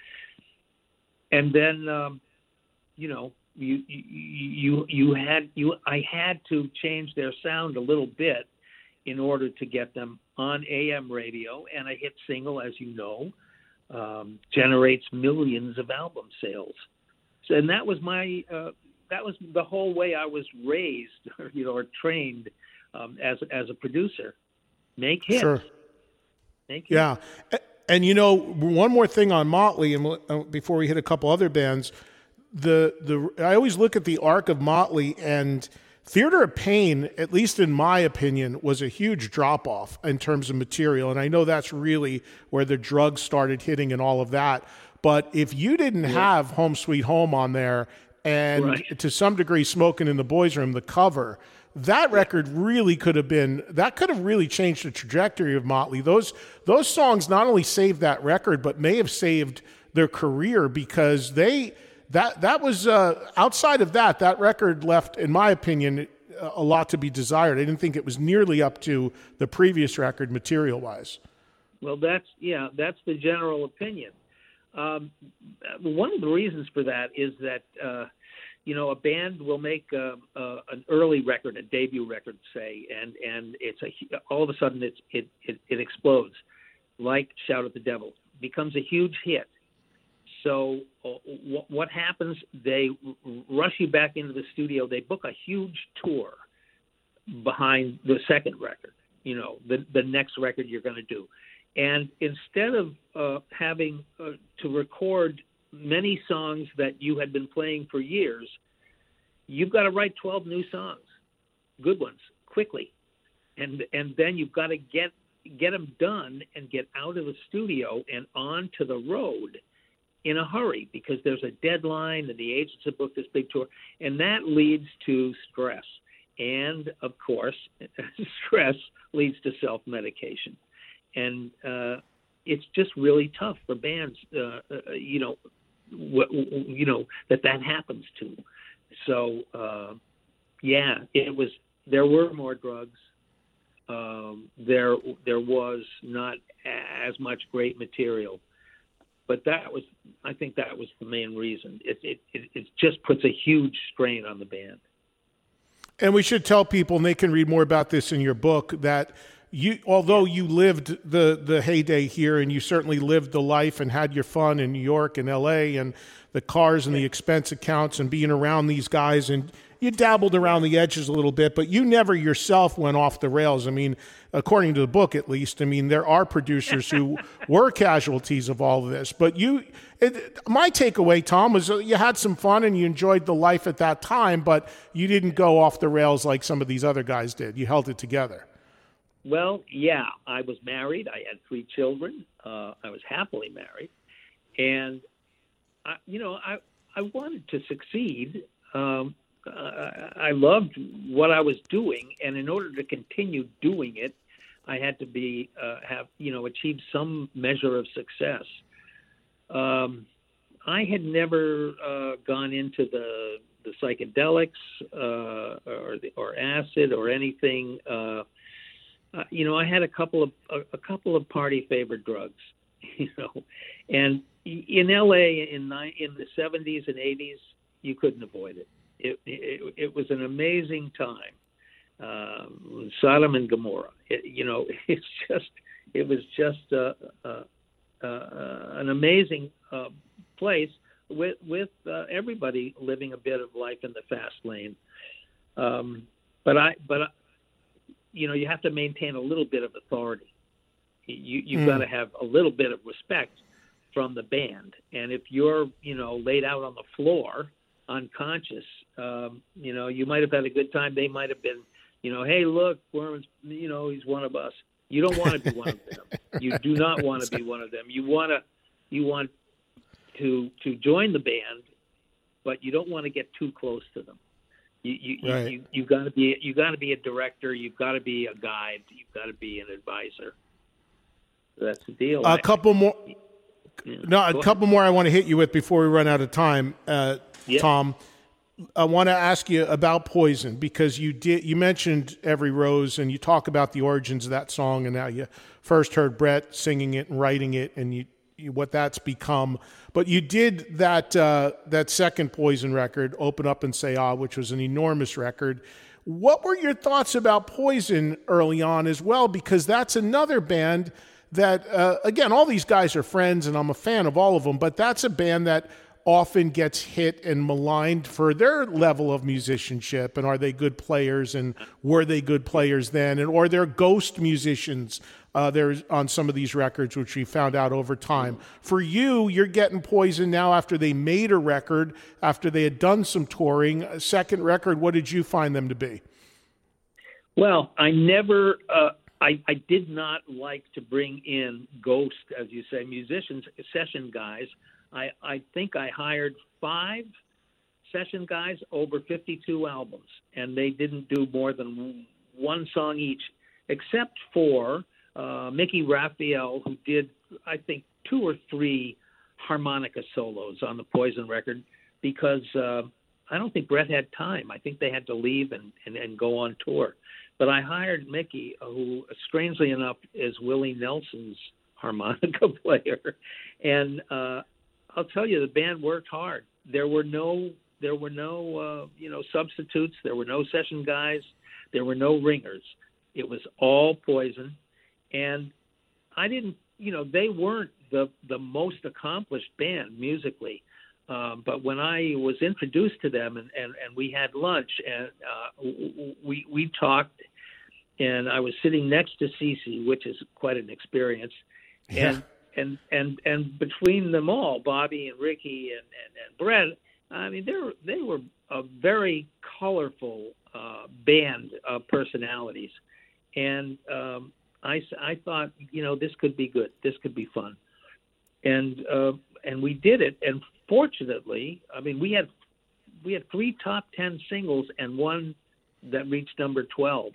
And then, um, you know, you you you you had you I had to change their sound a little bit in order to get them on A M radio, and a hit single, as you know, um, generates millions of album sales. So, and that was my, uh, that was the whole way I was raised, you know, or trained um, as as a producer. Make hits. Sure. Make hits. Yeah, and you know, one more thing on Motley, and before we hit a couple other bands, the the I always look at the arc of Motley, and Theater of Pain, at least in my opinion, was a huge drop-off in terms of material. And I know that's really where the drugs started hitting and all of that. But if you didn't yeah. have Home Sweet Home on there and right. to some degree Smoking in the Boys Room, the cover, that yeah. record really could have been, that could have really changed the trajectory of Motley. Those, those songs not only saved that record, but may have saved their career, because they... That that was uh, outside of that. That record left, in my opinion, a lot to be desired. I didn't think it was nearly up to the previous record, material-wise. Well, that's yeah, that's the general opinion. Um, one of the reasons for that is that uh, you know, a band will make uh, uh, an early record, a debut record, say, and, and it's a all of a sudden it's it, it, it explodes, like Shout at the Devil, becomes a huge hit. So uh, w- what happens? They r- rush you back into the studio. They book a huge tour behind the second record, you know, the the next record you're going to do. And instead of uh, having uh, to record many songs that you had been playing for years, you've got to write twelve new songs, good ones, quickly. And and then you've got to get get them done and get out of the studio and onto the road in a hurry, because there's a deadline and the agents have booked this big tour. And that leads to stress. And, of course, stress leads to self-medication. And uh, it's just really tough for bands, uh, uh, you know, w- you know, that that happens to. So, uh, yeah, it was. There were more drugs. Um, there, there was not as much great material, but that was. I think that was the main reason. It, it, it, it just puts a huge strain on the band. And we should tell people, and they can read more about this in your book, that you, although you lived the, the heyday here, and you certainly lived the life and had your fun in New York and L A and the cars and the expense accounts and being around these guys, and you dabbled around the edges a little bit, but you never yourself went off the rails. I mean, according to the book, at least, I mean, there are producers who were casualties of all of this. But you, it, my takeaway, Tom, was you had some fun and you enjoyed the life at that time, but you didn't go off the rails like some of these other guys did. You held it together. Well, yeah, I was married. I had three children. Uh, I was happily married. And, I, you know, I, I wanted to succeed. Um, uh, I loved what I was doing. And in order to continue doing it, I had to be, uh, have, you know, achieve some measure of success. Um, I had never uh, gone into the, the psychedelics uh, or, the, or acid or anything. Uh, Uh, you know, I had a couple of a, a couple of party favorite drugs, you know, and in L A in ni- in the seventies and eighties, you couldn't avoid it. It it, it was an amazing time, um, Sodom and Gomorrah. It, you know, it's just it was just uh, uh, uh, an amazing uh, place with with uh, everybody living a bit of life in the fast lane. Um, but I but. I, you know, you have to maintain a little bit of authority. You, you've mm. got to have a little bit of respect from the band. And if you're, you know, laid out on the floor, unconscious, um, you know, you might have had a good time. They might have been, you know, hey, look, Gorman's, you know, he's one of us. You don't want to be one of them. You do not want to be one of them. You want to, you want to, to join the band, but you don't want to get too close to them. You you, right. you you got to be you got to be a director. You've got to be a guide. You've got to be an advisor. That's the deal. A couple more. Yeah. No, a couple more I want to hit you with before we run out of time, uh, yeah. Tom. I want to ask you about Poison, because you did you mentioned Every Rose, and you talk about the origins of that song and how you first heard Brett singing it and writing it, and you. What that's become. But you did that uh, that second Poison record, Open Up and Say Ah, which was an enormous record. What were your thoughts about Poison early on as well? Because that's another band that, uh, again, all these guys are friends, and I'm a fan of all of them, but that's a band that often gets hit and maligned for their level of musicianship, and are they good players, and were they good players then, and or they're ghost musicians uh, there's on some of these records, which we found out over time. For you, you're getting Poison now after they made a record, after they had done some touring. A second record, what did you find them to be? Well, I never, uh, I, I did not like to bring in ghost, as you say, musicians, session guys. I, I think I hired five session guys over fifty-two albums, and they didn't do more than one song each, except for uh, Mickey Raphael, who did, I think, two or three harmonica solos on the Poison record, because uh, I don't think Brett had time. I think they had to leave and, and, and go on tour. But I hired Mickey, who, strangely enough, is Willie Nelson's harmonica player, and uh, I'll tell you, the band worked hard. There were no There were no, uh, you know, substitutes. There were no session guys. There were no ringers. It was all Poison. And I didn't, you know, they weren't the, the most accomplished band musically. Um, but when I was introduced to them and, and, and we had lunch and uh, we we talked, and I was sitting next to Cece, which is quite an experience. Yeah. And, and and and between them all, Bobby and Ricky and, and, and Brett, I mean, they were, they were a very colorful uh, band of personalities. And um, I, I thought, you know, this could be good. This could be fun. And uh, and we did it. And fortunately, I mean, we had we had three top ten singles and one that reached number twelve.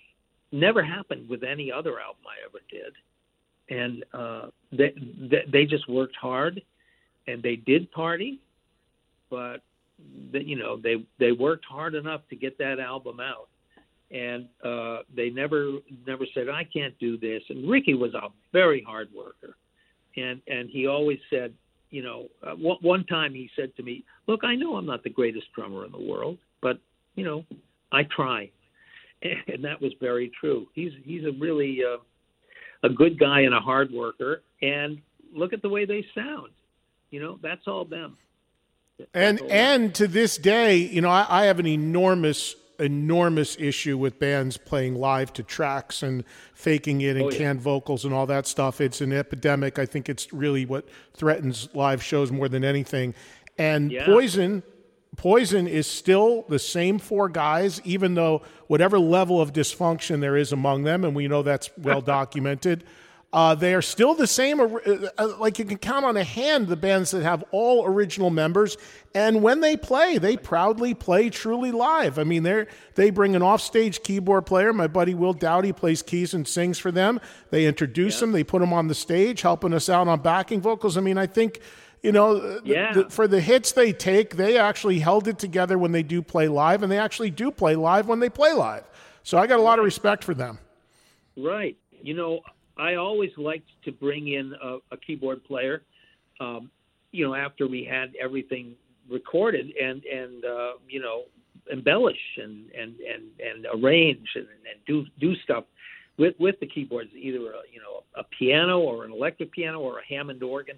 Never happened with any other album I ever did. And uh, they, they they just worked hard, and they did party, but they, you know they they worked hard enough to get that album out, and uh, they never never said I can't do this. And Ricky was a very hard worker, and and he always said, you know, uh, one, one time he said to me, "Look, I know I'm not the greatest drummer in the world, but you know, I try," and that was very true. He's he's a really uh, a good guy and a hard worker, and look at the way they sound. You know, that's all them. That's and all and them. to this day, you know, I, I have an enormous, enormous issue with bands playing live to tracks and faking it and Oh, yeah. canned vocals and all that stuff. It's an epidemic. I think it's really what threatens live shows more than anything. And Yeah. Poison... Poison is still the same four guys, even though whatever level of dysfunction there is among them, and we know that's well documented, uh, they are still the same. Uh, like you can count on a hand the bands that have all original members, and when they play, they proudly play truly live. I mean, they they bring an offstage keyboard player. My buddy Will Dowdy plays keys and sings for them. They introduce Yeah. him. They put him on the stage, helping us out on backing vocals. I mean, I think... You know, Yeah. the, the, for the hits they take, they actually held it together when they do play live, and they actually do play live when they play live. So I got a lot of respect for them. Right. You know, I always liked to bring in a, a keyboard player, um, you know, after we had everything recorded and, and uh, you know, embellish and, and, and, and arrange and, and do do stuff with, with the keyboards, either, a, you know, a piano or an electric piano or a Hammond organ.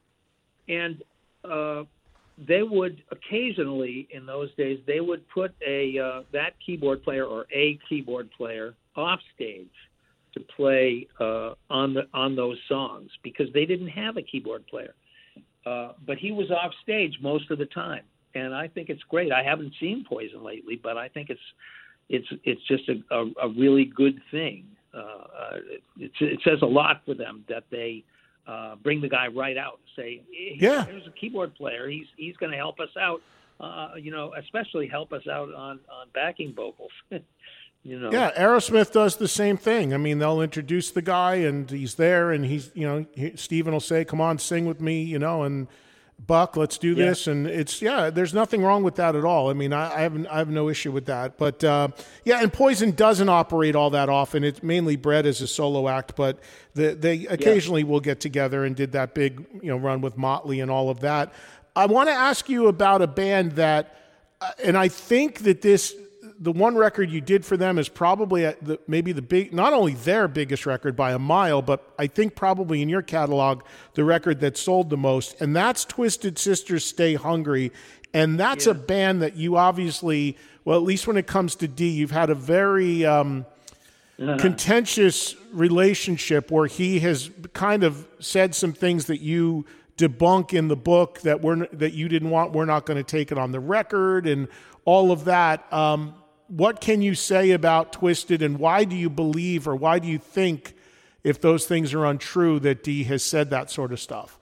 And uh, they would occasionally, in those days, they would put a uh, that keyboard player or a keyboard player off stage to play uh, on the on those songs because they didn't have a keyboard player. Uh, but he was off stage most of the time, and I think it's great. I haven't seen Poison lately, but I think it's it's it's just a, a, a really good thing. Uh, uh, it, it says a lot for them that they. Uh, bring the guy right out and say, hey, Yeah. there's a keyboard player. He's he's going to help us out, uh, you know, especially help us out on, on backing vocals. you know. Yeah, Aerosmith does the same thing. I mean, they'll introduce the guy, and he's there, and he's, you know, he, Steven will say, come on, sing with me, you know, and Buck, let's do Yeah. this. And it's, yeah, there's nothing wrong with that at all. I mean, I, I, have, I have no issue with that. But, uh, yeah, and Poison doesn't operate all that often. It's mainly Brett as a solo act, but the, they occasionally will get together and did that big, you know, run with Motley and all of that. I want to ask you about a band that, uh, and I think that this, the one record you did for them is probably at the, maybe the big, not only their biggest record by a mile, but I think probably in your catalog, the record that sold the most. And that's Twisted Sisters Stay Hungry. And that's Yeah. a band that you obviously, well, at least when it comes to Dee, you've had a very um, Uh-huh. contentious relationship where he has kind of said some things that you debunk in the book that we're that you didn't want. We're not going to take it on the record and all of that. Um, what can you say about Twisted, and why do you believe, or why do you think, if those things are untrue, that Dee has said that sort of stuff?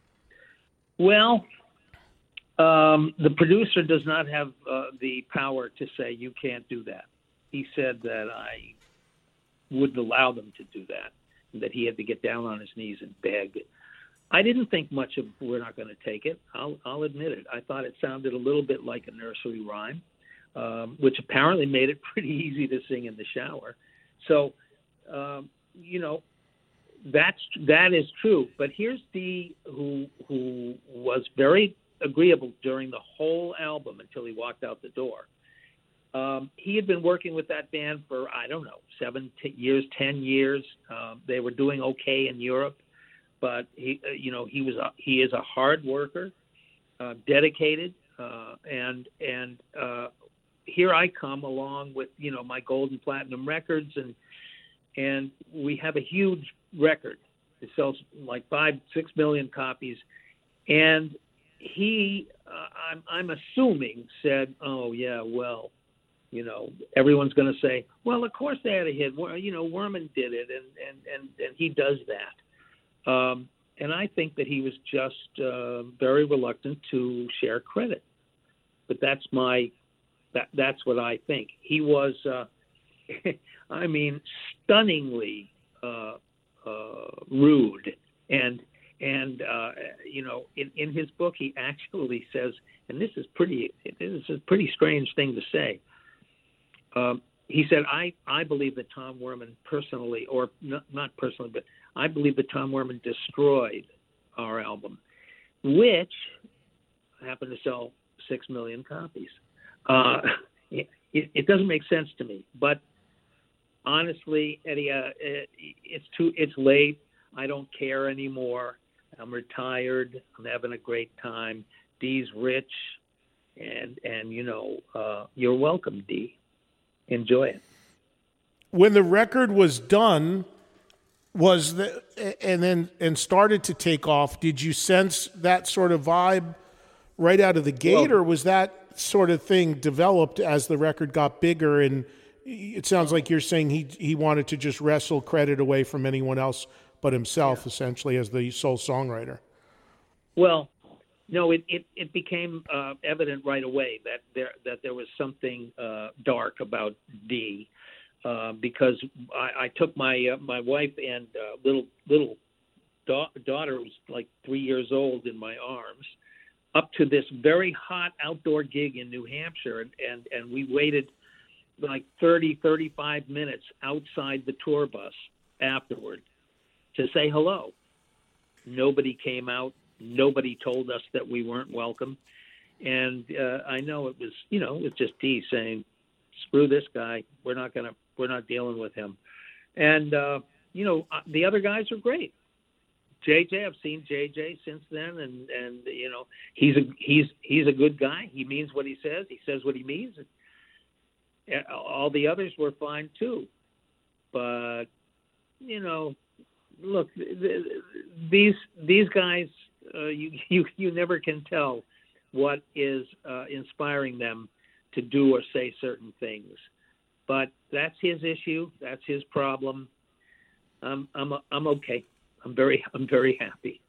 Well, um, the producer does not have uh, the power to say you can't do that. He said that I wouldn't allow them to do that, that he had to get down on his knees and beg. I didn't think much of We're Not Going to Take It. I'll, I'll admit it. I thought it sounded a little bit like a nursery rhyme, um, which apparently made it pretty easy to sing in the shower. So, um, you know, that's that is true. But here's Dee, who who was very agreeable during the whole album until he walked out the door. Um, he had been working with that band for, I don't know, seven t- years, ten years. Um, they were doing okay in Europe, but he, uh, you know, he was a, he is a hard worker, uh, dedicated, uh, and and uh, here I come along with, you know, my gold and platinum records, and and we have a huge record. It sells like five, six million copies, and he, uh, I'm I'm assuming, said, "Oh yeah, well." You know, everyone's going to say, well, of course they had a hit. Well, you know, Werman did it, and, and, and, and he does that. Um, and I think that he was just uh, very reluctant to share credit. But that's my, that that's what I think. He was, uh, I mean, stunningly uh, uh, rude. And, and uh, you know, in, in his book, he actually says, and this is pretty, this is a pretty strange thing to say. Um, he said, I, I believe that Tom Werman personally, or not, not personally, but I believe that Tom Werman destroyed our album, which happened to sell six million copies. Uh, it, it doesn't make sense to me. But honestly, Eddie, uh, it, it's too, it's late. I don't care anymore. I'm retired. I'm having a great time. Dee's rich. And, and you know, uh, you're welcome, Dee. Enjoy it. When the record was done, was the and then and started to take off, did you sense that sort of vibe right out of the gate, well, or was that sort of thing developed as the record got bigger? And it sounds like you're saying he he wanted to just wrestle credit away from anyone else but himself, yeah. essentially, as the sole songwriter. Well, no, it, it, it became uh, evident right away that there that there was something uh, dark about Dee, uh, because I, I took my uh, my wife and uh, little little da- daughter, who was like three years old, in my arms, up to this very hot outdoor gig in New Hampshire, and, and, and we waited like thirty, thirty-five minutes outside the tour bus afterward to say hello. Nobody came out. Nobody told us that we weren't welcome. And uh, I know it was, you know, it's just Dee saying, screw this guy. We're not going to, we're not dealing with him. And, uh, you know, the other guys are great. J J, I've seen J J since then. And, and, you know, he's a, he's, he's a good guy. He means what he says. He says what he means. And all the others were fine too. But, you know, look, these, these guys, Uh, you, you you never can tell what is uh, inspiring them to do or say certain things, but that's his issue. That's his problem. I'm I'm I'm okay. I'm very I'm very happy.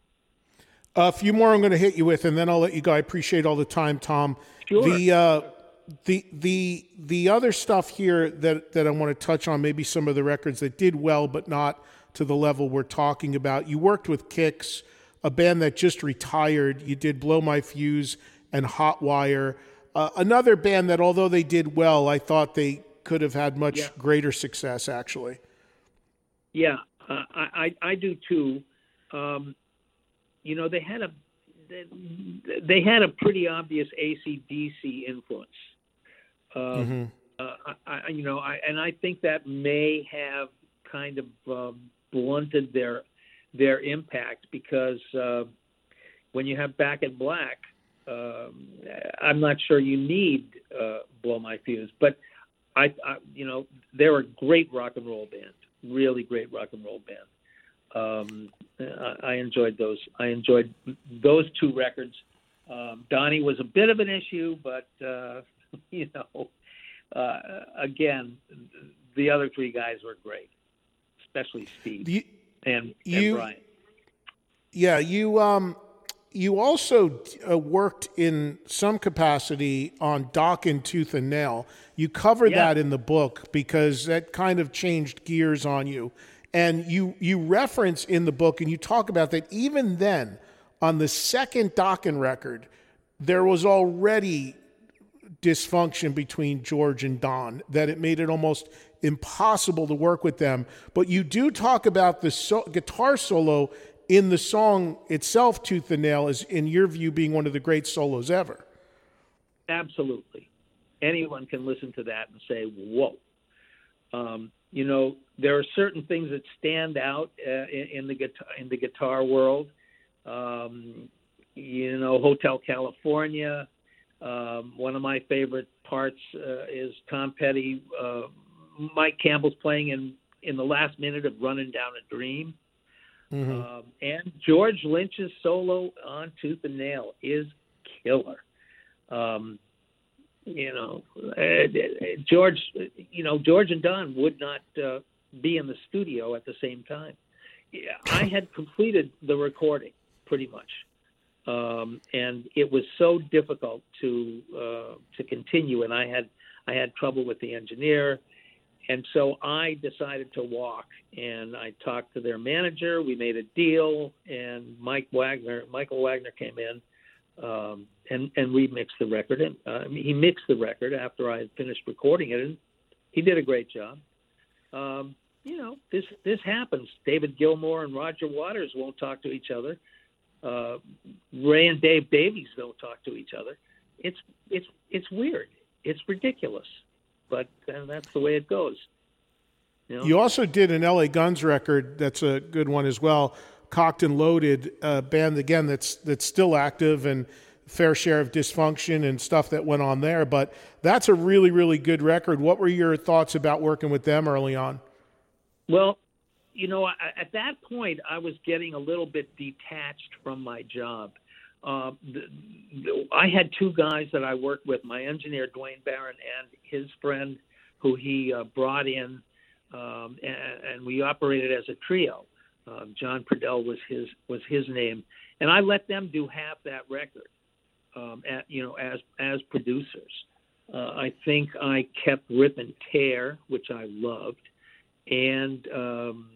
A few more I'm going to hit you with, and then I'll let you go. I appreciate all the time, Tom. Sure. The uh, the the the other stuff here that that I want to touch on, maybe some of the records that did well, but not to the level we're talking about. You worked with Kix, a band that just retired. You did Blow My Fuse and Hotwire. Uh, another band that, although they did well, I thought they could have had much yeah. greater success, actually. Yeah, uh, I, I, I do too. Um, you know, they had a they, they had a pretty obvious A C D C influence. Uh, mm-hmm. uh, I, I, you know, I, and I think that may have kind of uh, blunted their their impact, because uh, when you have Back in Black, um, I'm not sure you need uh, Blow My Fuse, but I, I, you know, they're a great rock and roll band, really great rock and roll band. Um, I, I enjoyed those. I enjoyed those two records. Um, Donnie was a bit of an issue, but uh, you know, uh, again, the other three guys were great, especially Steve. You- And, you, and Brian. Yeah, you um, you also uh, worked in some capacity on Dokken Tooth and Nail. You cover yeah. that in the book, because that kind of changed gears on you. And you you reference in the book, and you talk about that even then, on the second Dokken record, there was already dysfunction between George and Don, that it made it almost impossible to work with them. But you do talk about the so- guitar solo in the song itself, Tooth and Nail, is, in your view, being one of the great solos ever. Absolutely. Anyone can listen to that and say, whoa. Um, you know, there are certain things that stand out uh, in, in the guitar in the guitar world. Um, you know, Hotel California. Um, one of my favorite parts uh, is Tom Petty, uh, Mike Campbell's playing in, in the last minute of Running Down a Dream. Mm-hmm. Um, and George Lynch's solo on Tooth and Nail is killer. Um, you know, uh, George, you know, George and Don would not uh, be in the studio at the same time. I had completed the recording pretty much. Um, and it was so difficult to, uh, to continue. And I had, I had trouble with the engineer. And so I decided to walk, and I talked to their manager. We made a deal, and Mike Wagner, Michael Wagner came in, um, and and we mixed the record. And uh, I mean, he mixed the record after I had finished recording it, and he did a great job. Um, you know, this this happens. David Gilmour and Roger Waters won't talk to each other. Uh, Ray and Dave Davies don't talk to each other. It's it's it's weird. It's ridiculous. But uh, that's the way it goes. You know? You also did an L A Guns record. That's a good one as well. Cocked and Loaded, a band again that's that's still active, and fair share of dysfunction and stuff that went on there. But that's a really, really good record. What were your thoughts about working with them early on? Well, you know, I, at that point, I was getting a little bit detached from my job. Uh, the, the, I had two guys that I worked with, my engineer, Dwayne Barron, and his friend who he uh, brought in, um, and, and we operated as a trio. Um, John Purdell was his was his name, and I let them do half that record, um, at, you know, as as producers. Uh, I think I kept Rip and Tear, which I loved, and um,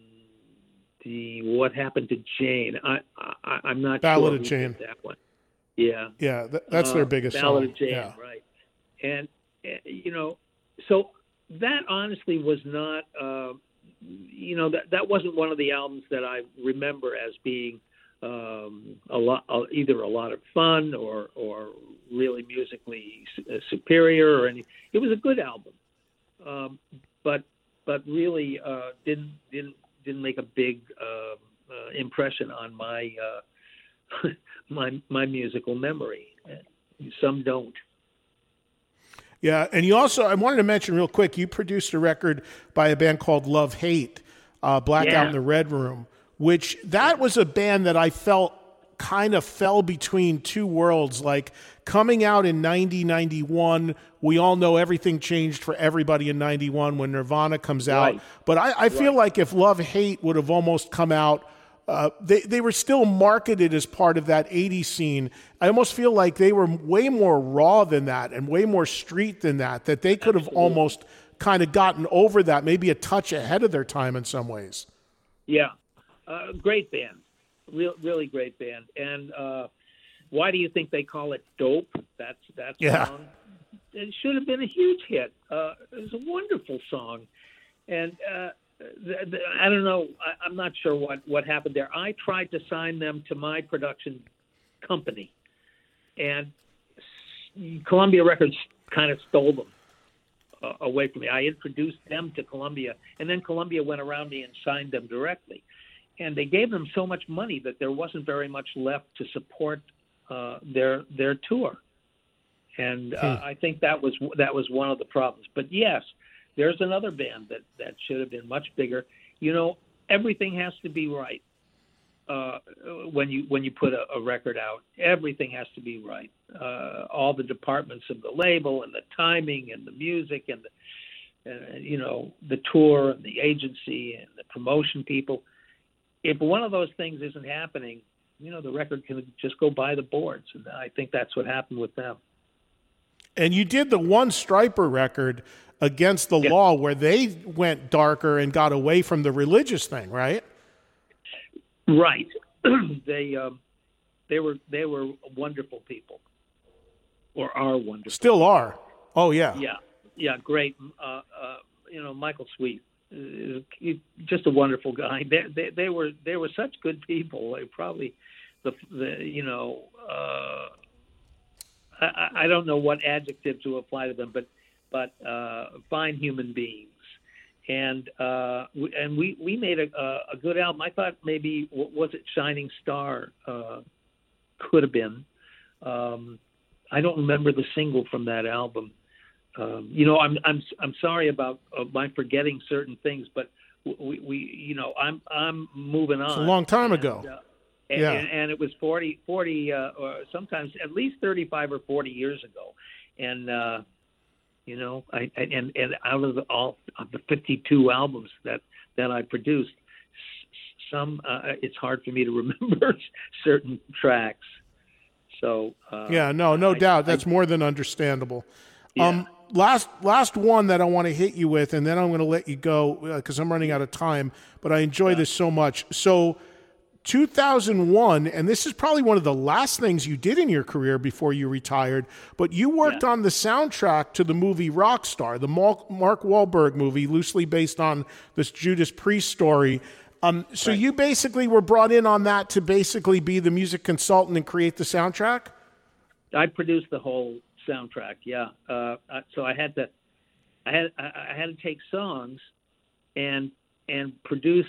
the What Happened to Jane. I, I I'm not Ballad sure of who Jane. did that one. Yeah, yeah, th- that's their biggest uh, Ballad song. of Jane, yeah. right? And uh, you know, so that honestly was not, uh, you know, that that wasn't one of the albums that I remember as being um, a lot, uh, either a lot of fun or or really musically su- superior or any. It was a good album, um, but but really uh, didn't didn't didn't make a big uh, uh, impression on my. Uh, my my musical memory. Some don't. Yeah, and you also, I wanted to mention real quick, you produced a record by a band called Love Hate, uh, Blackout Yeah. in the Red Room, which that was a band that I felt kind of fell between two worlds. Like coming out in ninety, ninety-one, we all know everything changed for everybody in ninety-one when Nirvana comes out. Right. But I, I feel Right. like if Love Hate would have almost come out, Uh, they, they were still marketed as part of that eighties scene. I almost feel like they were way more raw than that and way more street than that, that they could have Absolutely. almost kind of gotten over that, maybe a touch ahead of their time in some ways. Yeah, uh, great band, real really great band. And uh, why do you think they call it Dope? That's that's Yeah. song. It should have been a huge hit. Uh, it was a wonderful song, and. Uh, The, the, I don't know. I, I'm not sure what, what happened there. I tried to sign them to my production company, and Columbia Records kind of stole them uh, away from me. I introduced them to Columbia, and then Columbia went around me and signed them directly. And they gave them so much money that there wasn't very much left to support uh, their their tour. And uh, Hmm. I think that was that was one of the problems. But yes. There's another band that, that should have been much bigger. You know, everything has to be right uh, when you when you put a, a record out. Everything has to be right. Uh, all the departments of the label and the timing and the music and the, uh, you know, the tour and the agency and the promotion people. If one of those things isn't happening, you know, the record can just go by the boards. And I think that's what happened with them. And you did the One Striper record, Against the Yeah. Law, where they went darker and got away from the religious thing, right? Right. they um, they were they were wonderful people, or are wonderful. Still are. Oh, yeah. Yeah, yeah, great. Uh, uh, you know, Michael Sweet, just a wonderful guy. They, they, they were they were such good people. They probably the, the you know uh, I, I don't know what adjective to apply to them, but but uh, fine human beings. And uh, we, and we, we made a, a good album. I thought maybe was it Shining Star uh, could have been. Um, I don't remember the single from that album. Um, you know, I'm I'm I'm sorry about uh, my forgetting certain things, but we, we you know I'm I'm moving on. It's a long time and, ago. Uh, and, yeah, and, and it was forty, forty uh, or sometimes at least thirty-five or forty years ago, and uh, you know, I, I and and out of the, all of the fifty-two albums that that I produced, some uh, it's hard for me to remember certain tracks. So uh, yeah, no, no I, doubt, that's I, more than understandable. Yeah. Um, last last one that I want to hit you with, and then I'm going to let you go because uh, I'm running out of time. But I enjoy yeah. this so much. So, two thousand one, and this is probably one of the last things you did in your career before you retired. But you worked yeah. on the soundtrack to the movie Rockstar, the Mark Wahlberg movie, loosely based on this Judas Priest story. Um, so right. you basically were brought in on that to basically be the music consultant and create the soundtrack? I produced the whole soundtrack, yeah. Uh, so I had to, I had, I had to take songs, and and produce,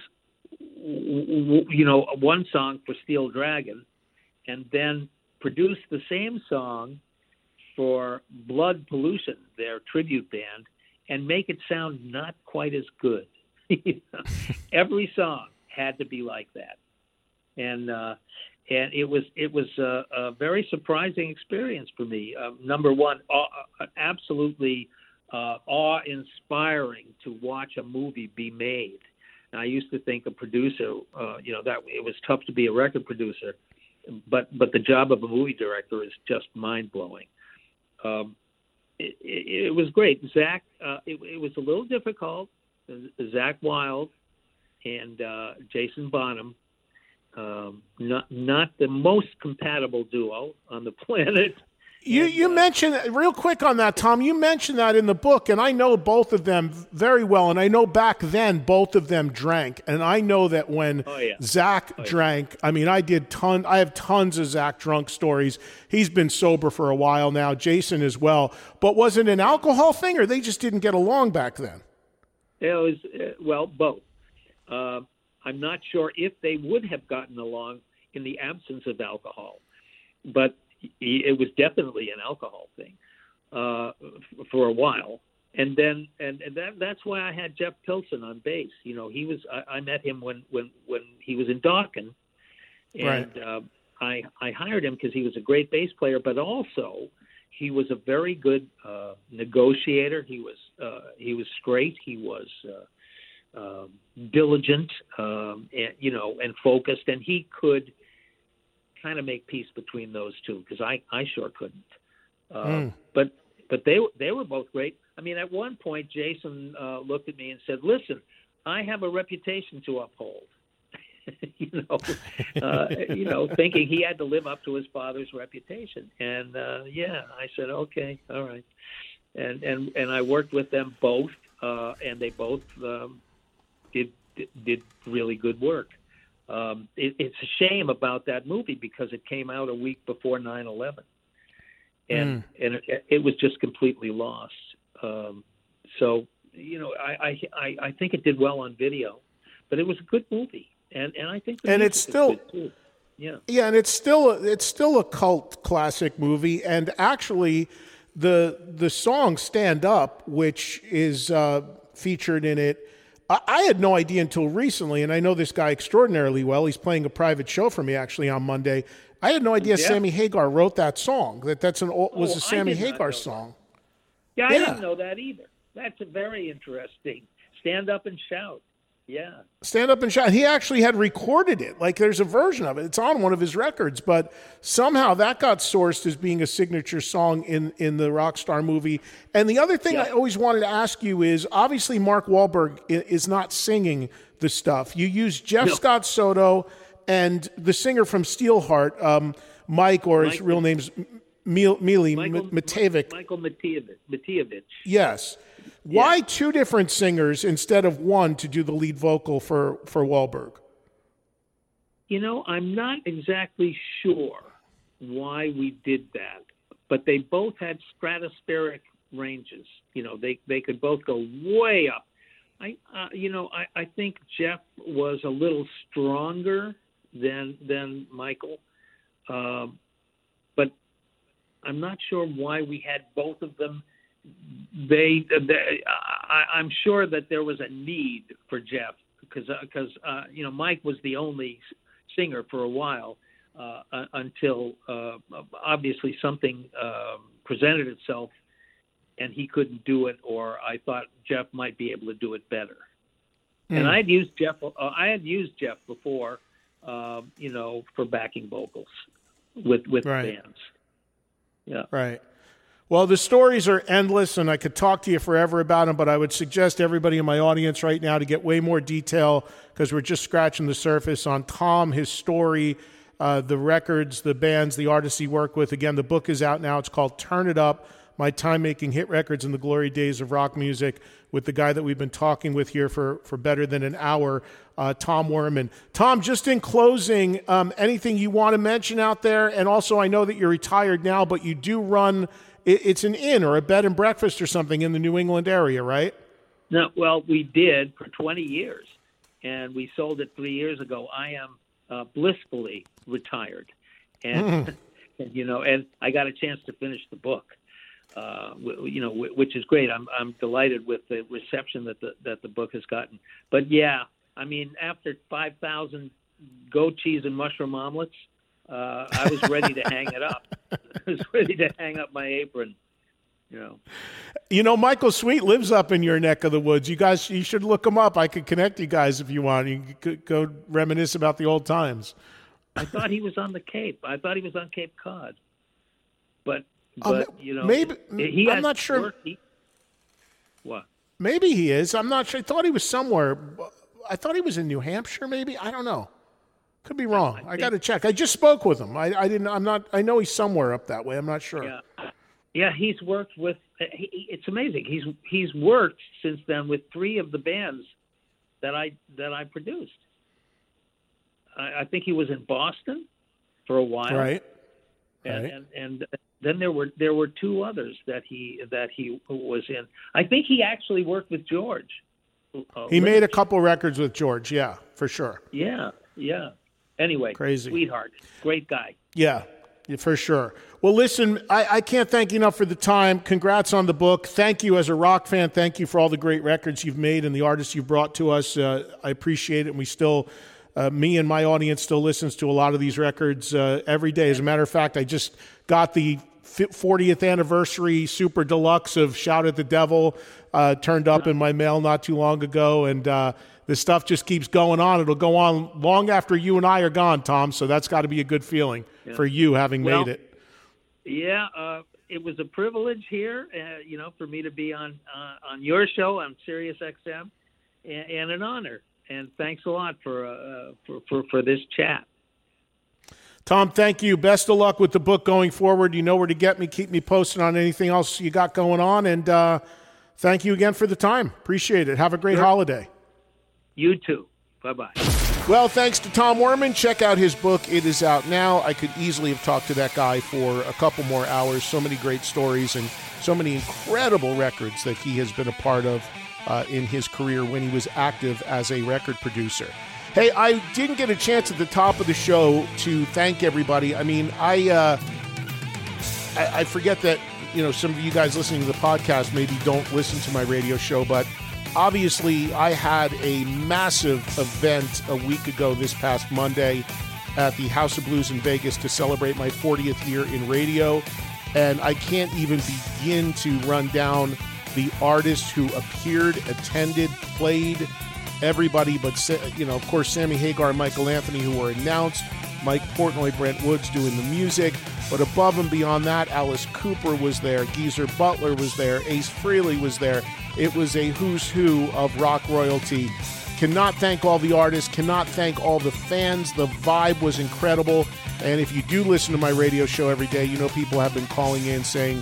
you know, one song for Steel Dragon, and then produce the same song for Blood Pollution, their tribute band, and make it sound not quite as good. Every song had to be like that, and uh, and it was it was a, a very surprising experience for me. Uh, number one, uh, absolutely uh, awe-inspiring to watch a movie be made. And I used to think a producer, uh, you know, that it was tough to be a record producer, but but the job of a movie director is just mind-blowing. Um, it, it, it was great. Zach, uh, it, it was a little difficult. Zach Wilde and uh, Jason Bonham, um, not not the most compatible duo on the planet. You and, you uh, mentioned, real quick on that, Tom, you mentioned that in the book, and I know both of them very well, and I know back then both of them drank, and I know that when oh, yeah. Zach oh, drank, yeah. I mean, I did ton, I have tons of Zach drunk stories. He's been sober for a while now, Jason as well, but was it an alcohol thing, or they just didn't get along back then? It was, uh, well, both. Uh, I'm not sure if they would have gotten along in the absence of alcohol, but it was definitely an alcohol thing uh, for a while. And then, and, and that, that's why I had Jeff Pilson on bass. You know, he was, I, I met him when, when, when he was in Dawkins, and right. uh, I, I hired him because he was a great bass player, but also he was a very good uh, negotiator. He was, uh, he was straight. He was uh, uh, diligent, um, and, you know, and focused, and he could kind of make peace between those two, because I, I sure couldn't. Uh, mm. But but they they were both great. I mean, at one point, Jason uh, looked at me and said, "Listen, I have a reputation to uphold." you know, uh, you know, thinking he had to live up to his father's reputation. And uh, yeah, I said, "Okay, all right." And and and I worked with them both, uh, and they both um, did did really good work. Um, it, it's a shame about that movie because it came out a week before nine eleven, and mm. and it, it was just completely lost. Um, so you know, I, I I think it did well on video, but it was a good movie, and and I think the and it's still too. yeah yeah, and it's still a, it's still a cult classic movie, and actually the the song "Stand Up," which is uh, featured in it. I had no idea until recently, and I know this guy extraordinarily well. He's playing a private show for me actually on Monday. I had no idea yeah. Sammy Hagar wrote that song. That that's an was oh, a Sammy Hagar song. Yeah, I yeah. didn't know that either. That's a very interesting. Stand Up and Shout. Yeah. Stand Up and Shout. He actually had recorded it. Like there's a version of it. It's on one of his records, but somehow that got sourced as being a signature song in, in the Rockstar movie. And the other thing yeah. I always wanted to ask you is, obviously Mark Wahlberg is not singing the stuff. You use Jeff no. Scott Soto and the singer from Steelheart, um, Mike, or Michael, his real name's Mili Matevic. Michael Matevic. Matevic. Yes. Why Yeah. two different singers instead of one to do the lead vocal for, for Wahlberg? You know, I'm not exactly sure why we did that, but they both had stratospheric ranges. You know, they, they could both go way up. I, uh, you know, I, I think Jeff was a little stronger than than Michael, um, but I'm not sure why we had both of them. They, they I, I'm sure that there was a need for Jeff because because uh, you know Mike was the only singer for a while uh, until uh, obviously something uh, presented itself and he couldn't do it, or I thought Jeff might be able to do it better. Mm. And I had used Jeff. Uh, I had used Jeff before, uh, you know, for backing vocals with with right. bands. Yeah. Right. Well, the stories are endless, and I could talk to you forever about them, but I would suggest everybody in my audience right now to get way more detail because we're just scratching the surface on Tom, his story, uh, the records, the bands, the artists he worked with. Again, the book is out now. It's called Turn It Up, My Time Making Hit Records in the Glory Days of Rock Music, with the guy that we've been talking with here for, for better than an hour, uh, Tom Werman. Tom, just in closing, um, anything you want to mention out there? And also, I know that you're retired now, but you do run... It's an inn or a bed and breakfast or something in the New England area, right? No, well, we did for twenty years, and we sold it three years ago. I am uh, blissfully retired, and, mm. and you know, and I got a chance to finish the book, uh, w- you know, w- which is great. I'm I'm delighted with the reception that the that the book has gotten. But yeah, I mean, after five thousand goat cheese and mushroom omelets. Uh, I was ready to hang it up. I was ready to hang up my apron, you know. You know, Michael Sweet lives up in your neck of the woods. You guys, you should look him up. I could connect you guys if you want. You could go reminisce about the old times. I thought he was on the Cape. I thought he was on Cape Cod. But, but um, you know, maybe he I'm not sure. He, what? Maybe he is. I'm not sure. I thought he was somewhere. I thought he was in New Hampshire. Maybe I don't know. Could be wrong. I, I got to check. I just spoke with him. I, I didn't. I'm not. I know he's somewhere up that way. I'm not sure. Yeah, yeah. He's worked with. He, it's amazing. He's he's worked since then with three of the bands that I that I produced. I, I think he was in Boston for a while. Right. And, right. and and then there were there were two others that he that he was in. I think he actually worked with George. Uh, he made a couple records with George. Yeah, for sure. Yeah. Yeah. Anyway, crazy sweetheart, great guy. Yeah, yeah, for sure. Well, listen, I, I can't thank you enough for the time. Congrats on the book. Thank you as a rock fan. Thank you for all the great records you've made and the artists you've brought to us. Uh, I appreciate it. And we still, uh, me and my audience still listens to a lot of these records uh, every day. As a matter of fact, I just got the fortieth anniversary super deluxe of Shout at the Devil uh, turned up in my mail not too long ago. And, uh, this stuff just keeps going on. It'll go on long after you and I are gone, Tom. So that's got to be a good feeling yeah. for you having well, made it. Yeah, uh, it was a privilege here, uh, you know, for me to be on uh, on your show on Sirius X M, and, and an honor. And thanks a lot for uh, for, for for this chat. Tom, thank you. Best of luck with the book going forward. You know where to get me. Keep me posted on anything else you got going on. And uh, thank you again for the time. Appreciate it. Have a great sure. holiday. You too. Bye-bye. Well, thanks to Tom Werman. Check out his book. It is out now. I could easily have talked to that guy for a couple more hours. So many great stories and so many incredible records that he has been a part of uh, in his career when he was active as a record producer. Hey, I didn't get a chance at the top of the show to thank everybody. I mean, I, uh, I, I forget that, you know, some of you guys listening to the podcast maybe don't listen to my radio show, but obviously, I had a massive event a week ago this past Monday at the House of Blues in Vegas to celebrate my fortieth year in radio. And I can't even begin to run down the artists who appeared, attended, played, everybody but, you know, of course, Sammy Hagar and Michael Anthony, who were announced, Mike Portnoy, Brent Woods doing the music. But above and beyond that, Alice Cooper was there, Geezer Butler was there, Ace Frehley was there. It was a who's who of rock royalty. Cannot thank all the artists, cannot thank all the fans. The vibe was incredible. And if you do listen to my radio show every day, you know people have been calling in saying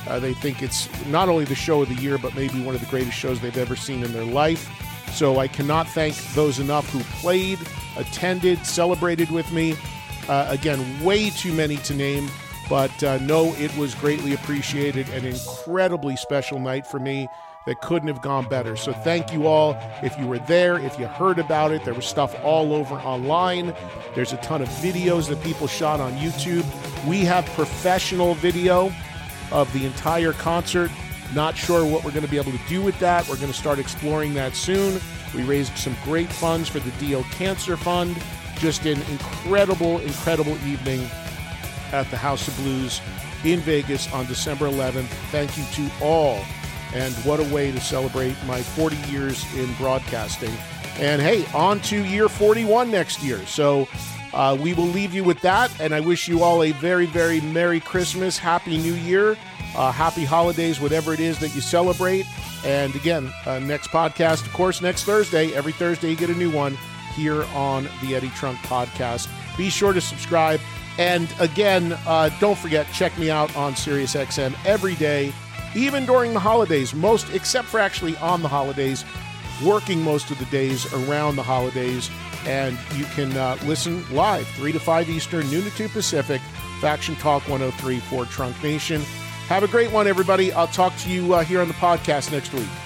Uh, they think it's not only the show of the year, but maybe one of the greatest shows they've ever seen in their life. So I cannot thank those enough who played, attended, celebrated with me. Uh, again, way too many to name, but uh, no, it was greatly appreciated. An incredibly special night for me that couldn't have gone better. So thank you all. If you were there, if you heard about it, there was stuff all over online. There's a ton of videos that people shot on YouTube. We have professional video of the entire concert. Not sure what we're going to be able to do with that. We're going to start exploring that soon. We raised some great funds for the D O Cancer Fund. Just an incredible, incredible evening at the House of Blues in Vegas on December eleventh. Thank you to all. And what a way to celebrate my forty years in broadcasting. And hey, on to year forty-one next year. So uh, we will leave you with that. And I wish you all a very, very Merry Christmas, Happy New Year, uh, Happy Holidays, whatever it is that you celebrate. And again, uh, next podcast, of course, next Thursday. Every Thursday you get a new one here on the Eddie Trunk Podcast. Be sure to subscribe. And again, uh, don't forget, check me out on SiriusXM every day. Even during the holidays, most, except for actually on the holidays, working most of the days around the holidays. And you can uh, listen live, three to five Eastern, noon to two Pacific, Faction Talk one oh three for Trunk Nation. Have a great one, everybody. I'll talk to you uh, here on the podcast next week.